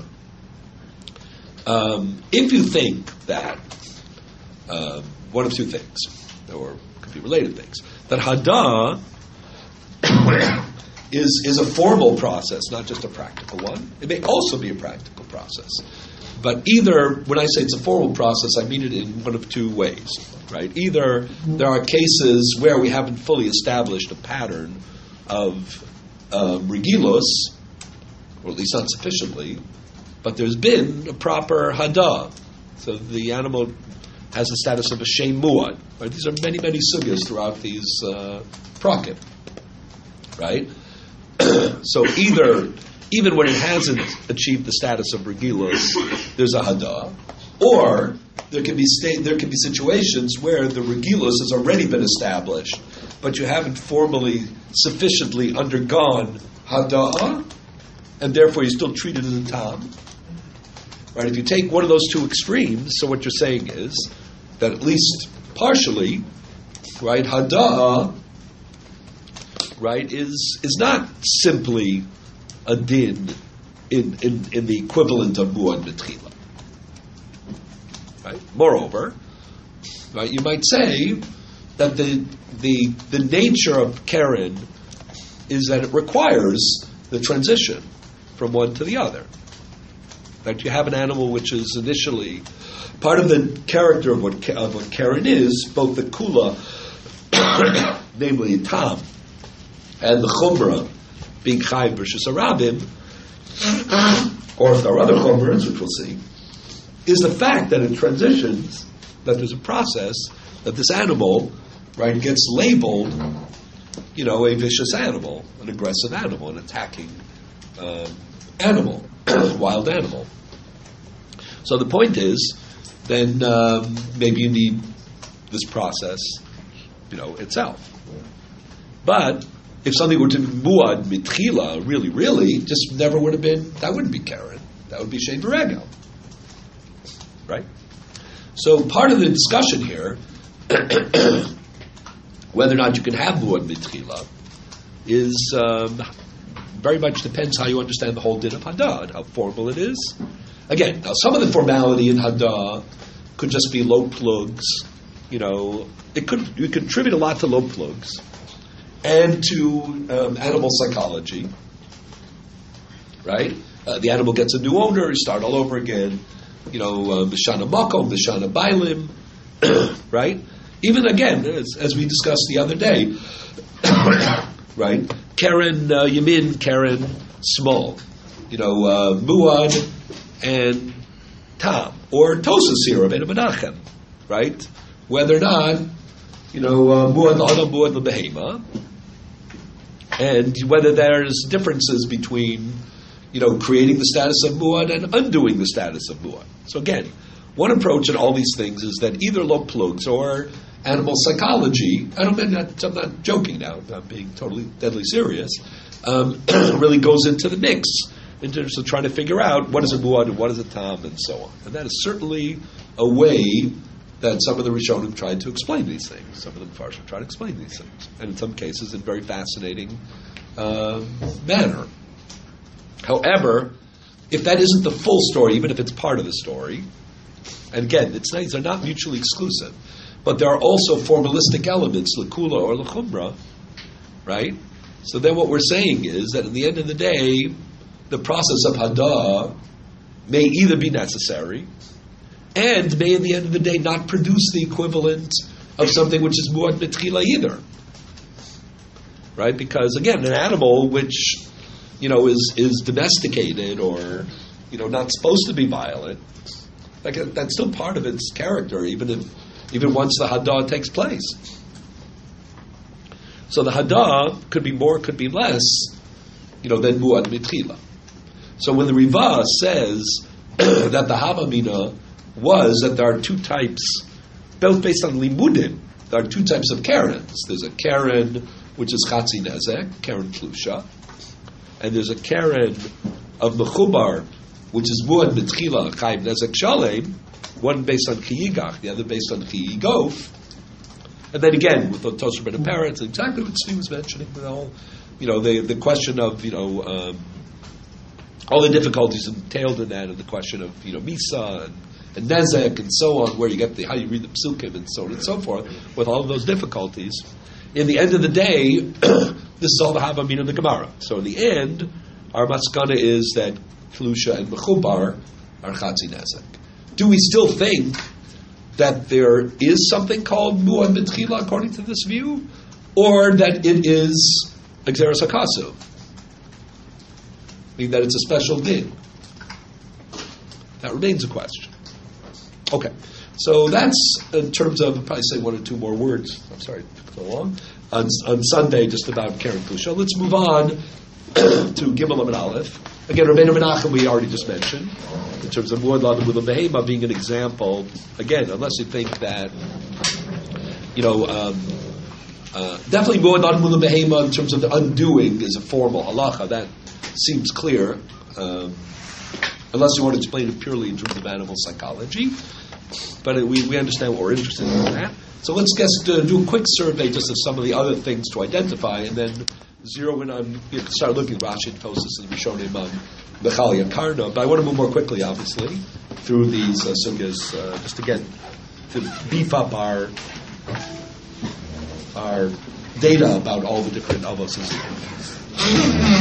if you think that one of two things, or could be related things, that Hadah is a formal process, not just a practical one. It may also be a practical process. But either, when I say it's a formal process, I mean it in one of two ways, right? Either there are cases where we haven't fully established a pattern of Regilos, or at least not sufficiently, but there's been a proper Hadah. So the animal has the status of a Shem Muad. Right? These are many, many sugyas throughout these prakim, right? So even when it hasn't achieved the status of Regilos, there's a Hadah. Or there can be situations where the Regilos has already been established, but you haven't formally sufficiently undergone Hadah, and therefore you still treat it as a tam. Right? If you take one of those two extremes, so what you're saying is that at least partially, right, Hadah, right, is not simply a din in the equivalent of Muad Mitchila. Right? Moreover, right, you might say that the nature of Karen is that it requires the transition from one to the other. Right? You have an animal which is initially part of the character of what Karen is, both the Kula, namely Tam, and the Chumrah, being Chai versus Arabim, or if there are other Chumras, which we'll see, is the fact that it transitions, that there's a process, that this animal, right, gets labeled, a vicious animal, an aggressive animal, an attacking animal, wild animal. So the point is, then maybe you need this process, itself. But if something were to be Muad Mitchila, really, just never would have been, that wouldn't be Karen. That would be Shein V'Regel. Right? So part of the discussion here, whether or not you can have Muad Mitchila, is very much depends how you understand the whole din of Hadah, how formal it is. Again, now some of the formality in Hadah could just be low plugs. You could contribute a lot to low plugs and to animal psychology, right? the animal gets a new owner, you start all over again. B'shana makom, b'shana bailim, right? Even again, as we discussed the other day, right? Karen Yamin, Karen Small, Muad and Tam, or Tosas here of Menachem, right? Whether or not, Muad l'Adam, Muad l'Behema, and whether there's differences between, creating the status of Muad and undoing the status of Muad. So again, one approach in all these things is that either lo plugs or animal psychology, I'm not joking now, I'm being totally deadly serious, really goes into the mix in terms of trying to figure out what is a Muad and what is a Tam and so on. And that is certainly a way that some of the Rishonim tried to explain these things. Some of the Mepharshim tried to explain these things. And in some cases in very fascinating manner. However, if that isn't the full story, even if it's part of the story, and again, they're not mutually exclusive, but there are also formalistic elements, l'kula or l'chumra, right? So then what we're saying is that at the end of the day, the process of hadah may either be necessary and may, at the end of the day, not produce the equivalent of something which is muad mitchila either. Right? Because, again, an animal which, is domesticated or, not supposed to be violent, that's still part of its character, even once the hadah takes place. So the hadah could be more, could be less, than muad mitchila. So when the Riva says that the Havamina was that there are two types, both based on limudim, there are two types of Karens. There's a Karen which is Chatzi Nezek, Karen Plusha, and there's a Karen of Mechubar, which is Muad Mitchila, Chaim Nezek Shalem, one based on Chiyigach, the other based on Chiyigof. And then again, with the Tosher Ben Parents, exactly what Steve was mentioning, the question of, all the difficulties entailed in that, and the question of, Misa and Nezek and so on, where you get how you read the Psukim and so on and so forth, with all of those difficulties. In the end of the day, this is all the Havamina of the Gemara. So in the end, our maskana is that Plusha and Mechubar are Chatzi Nezek. Do we still think that there is something called Muad Mitchila according to this view, or that it is Exeris HaKasuv? Meaning that it's a special din. That remains a question. Okay, so that's in terms of, I'll probably say one or two more words. I'm sorry it took so long. On Sunday, just about Karen Plusha. Let's move on to Gimel and Aleph. Again, Rabbeinu Menachem we already just mentioned in terms of Muad L'Adam Muad L'Behema being an example. Again, unless you think that definitely Muad L'Adam Muad L'Behema in terms of the undoing is a formal halacha. That seems clear, unless you want to explain it purely in terms of animal psychology. But we understand what we're interested in that. So let's just do a quick survey just of some of the other things to identify, and then zero in on, start looking at Rashi and Tosas and Rishonim on Bechal Yakarna. But I want to move more quickly, obviously, through these sugyas, just again to beef up our data about all the different avos.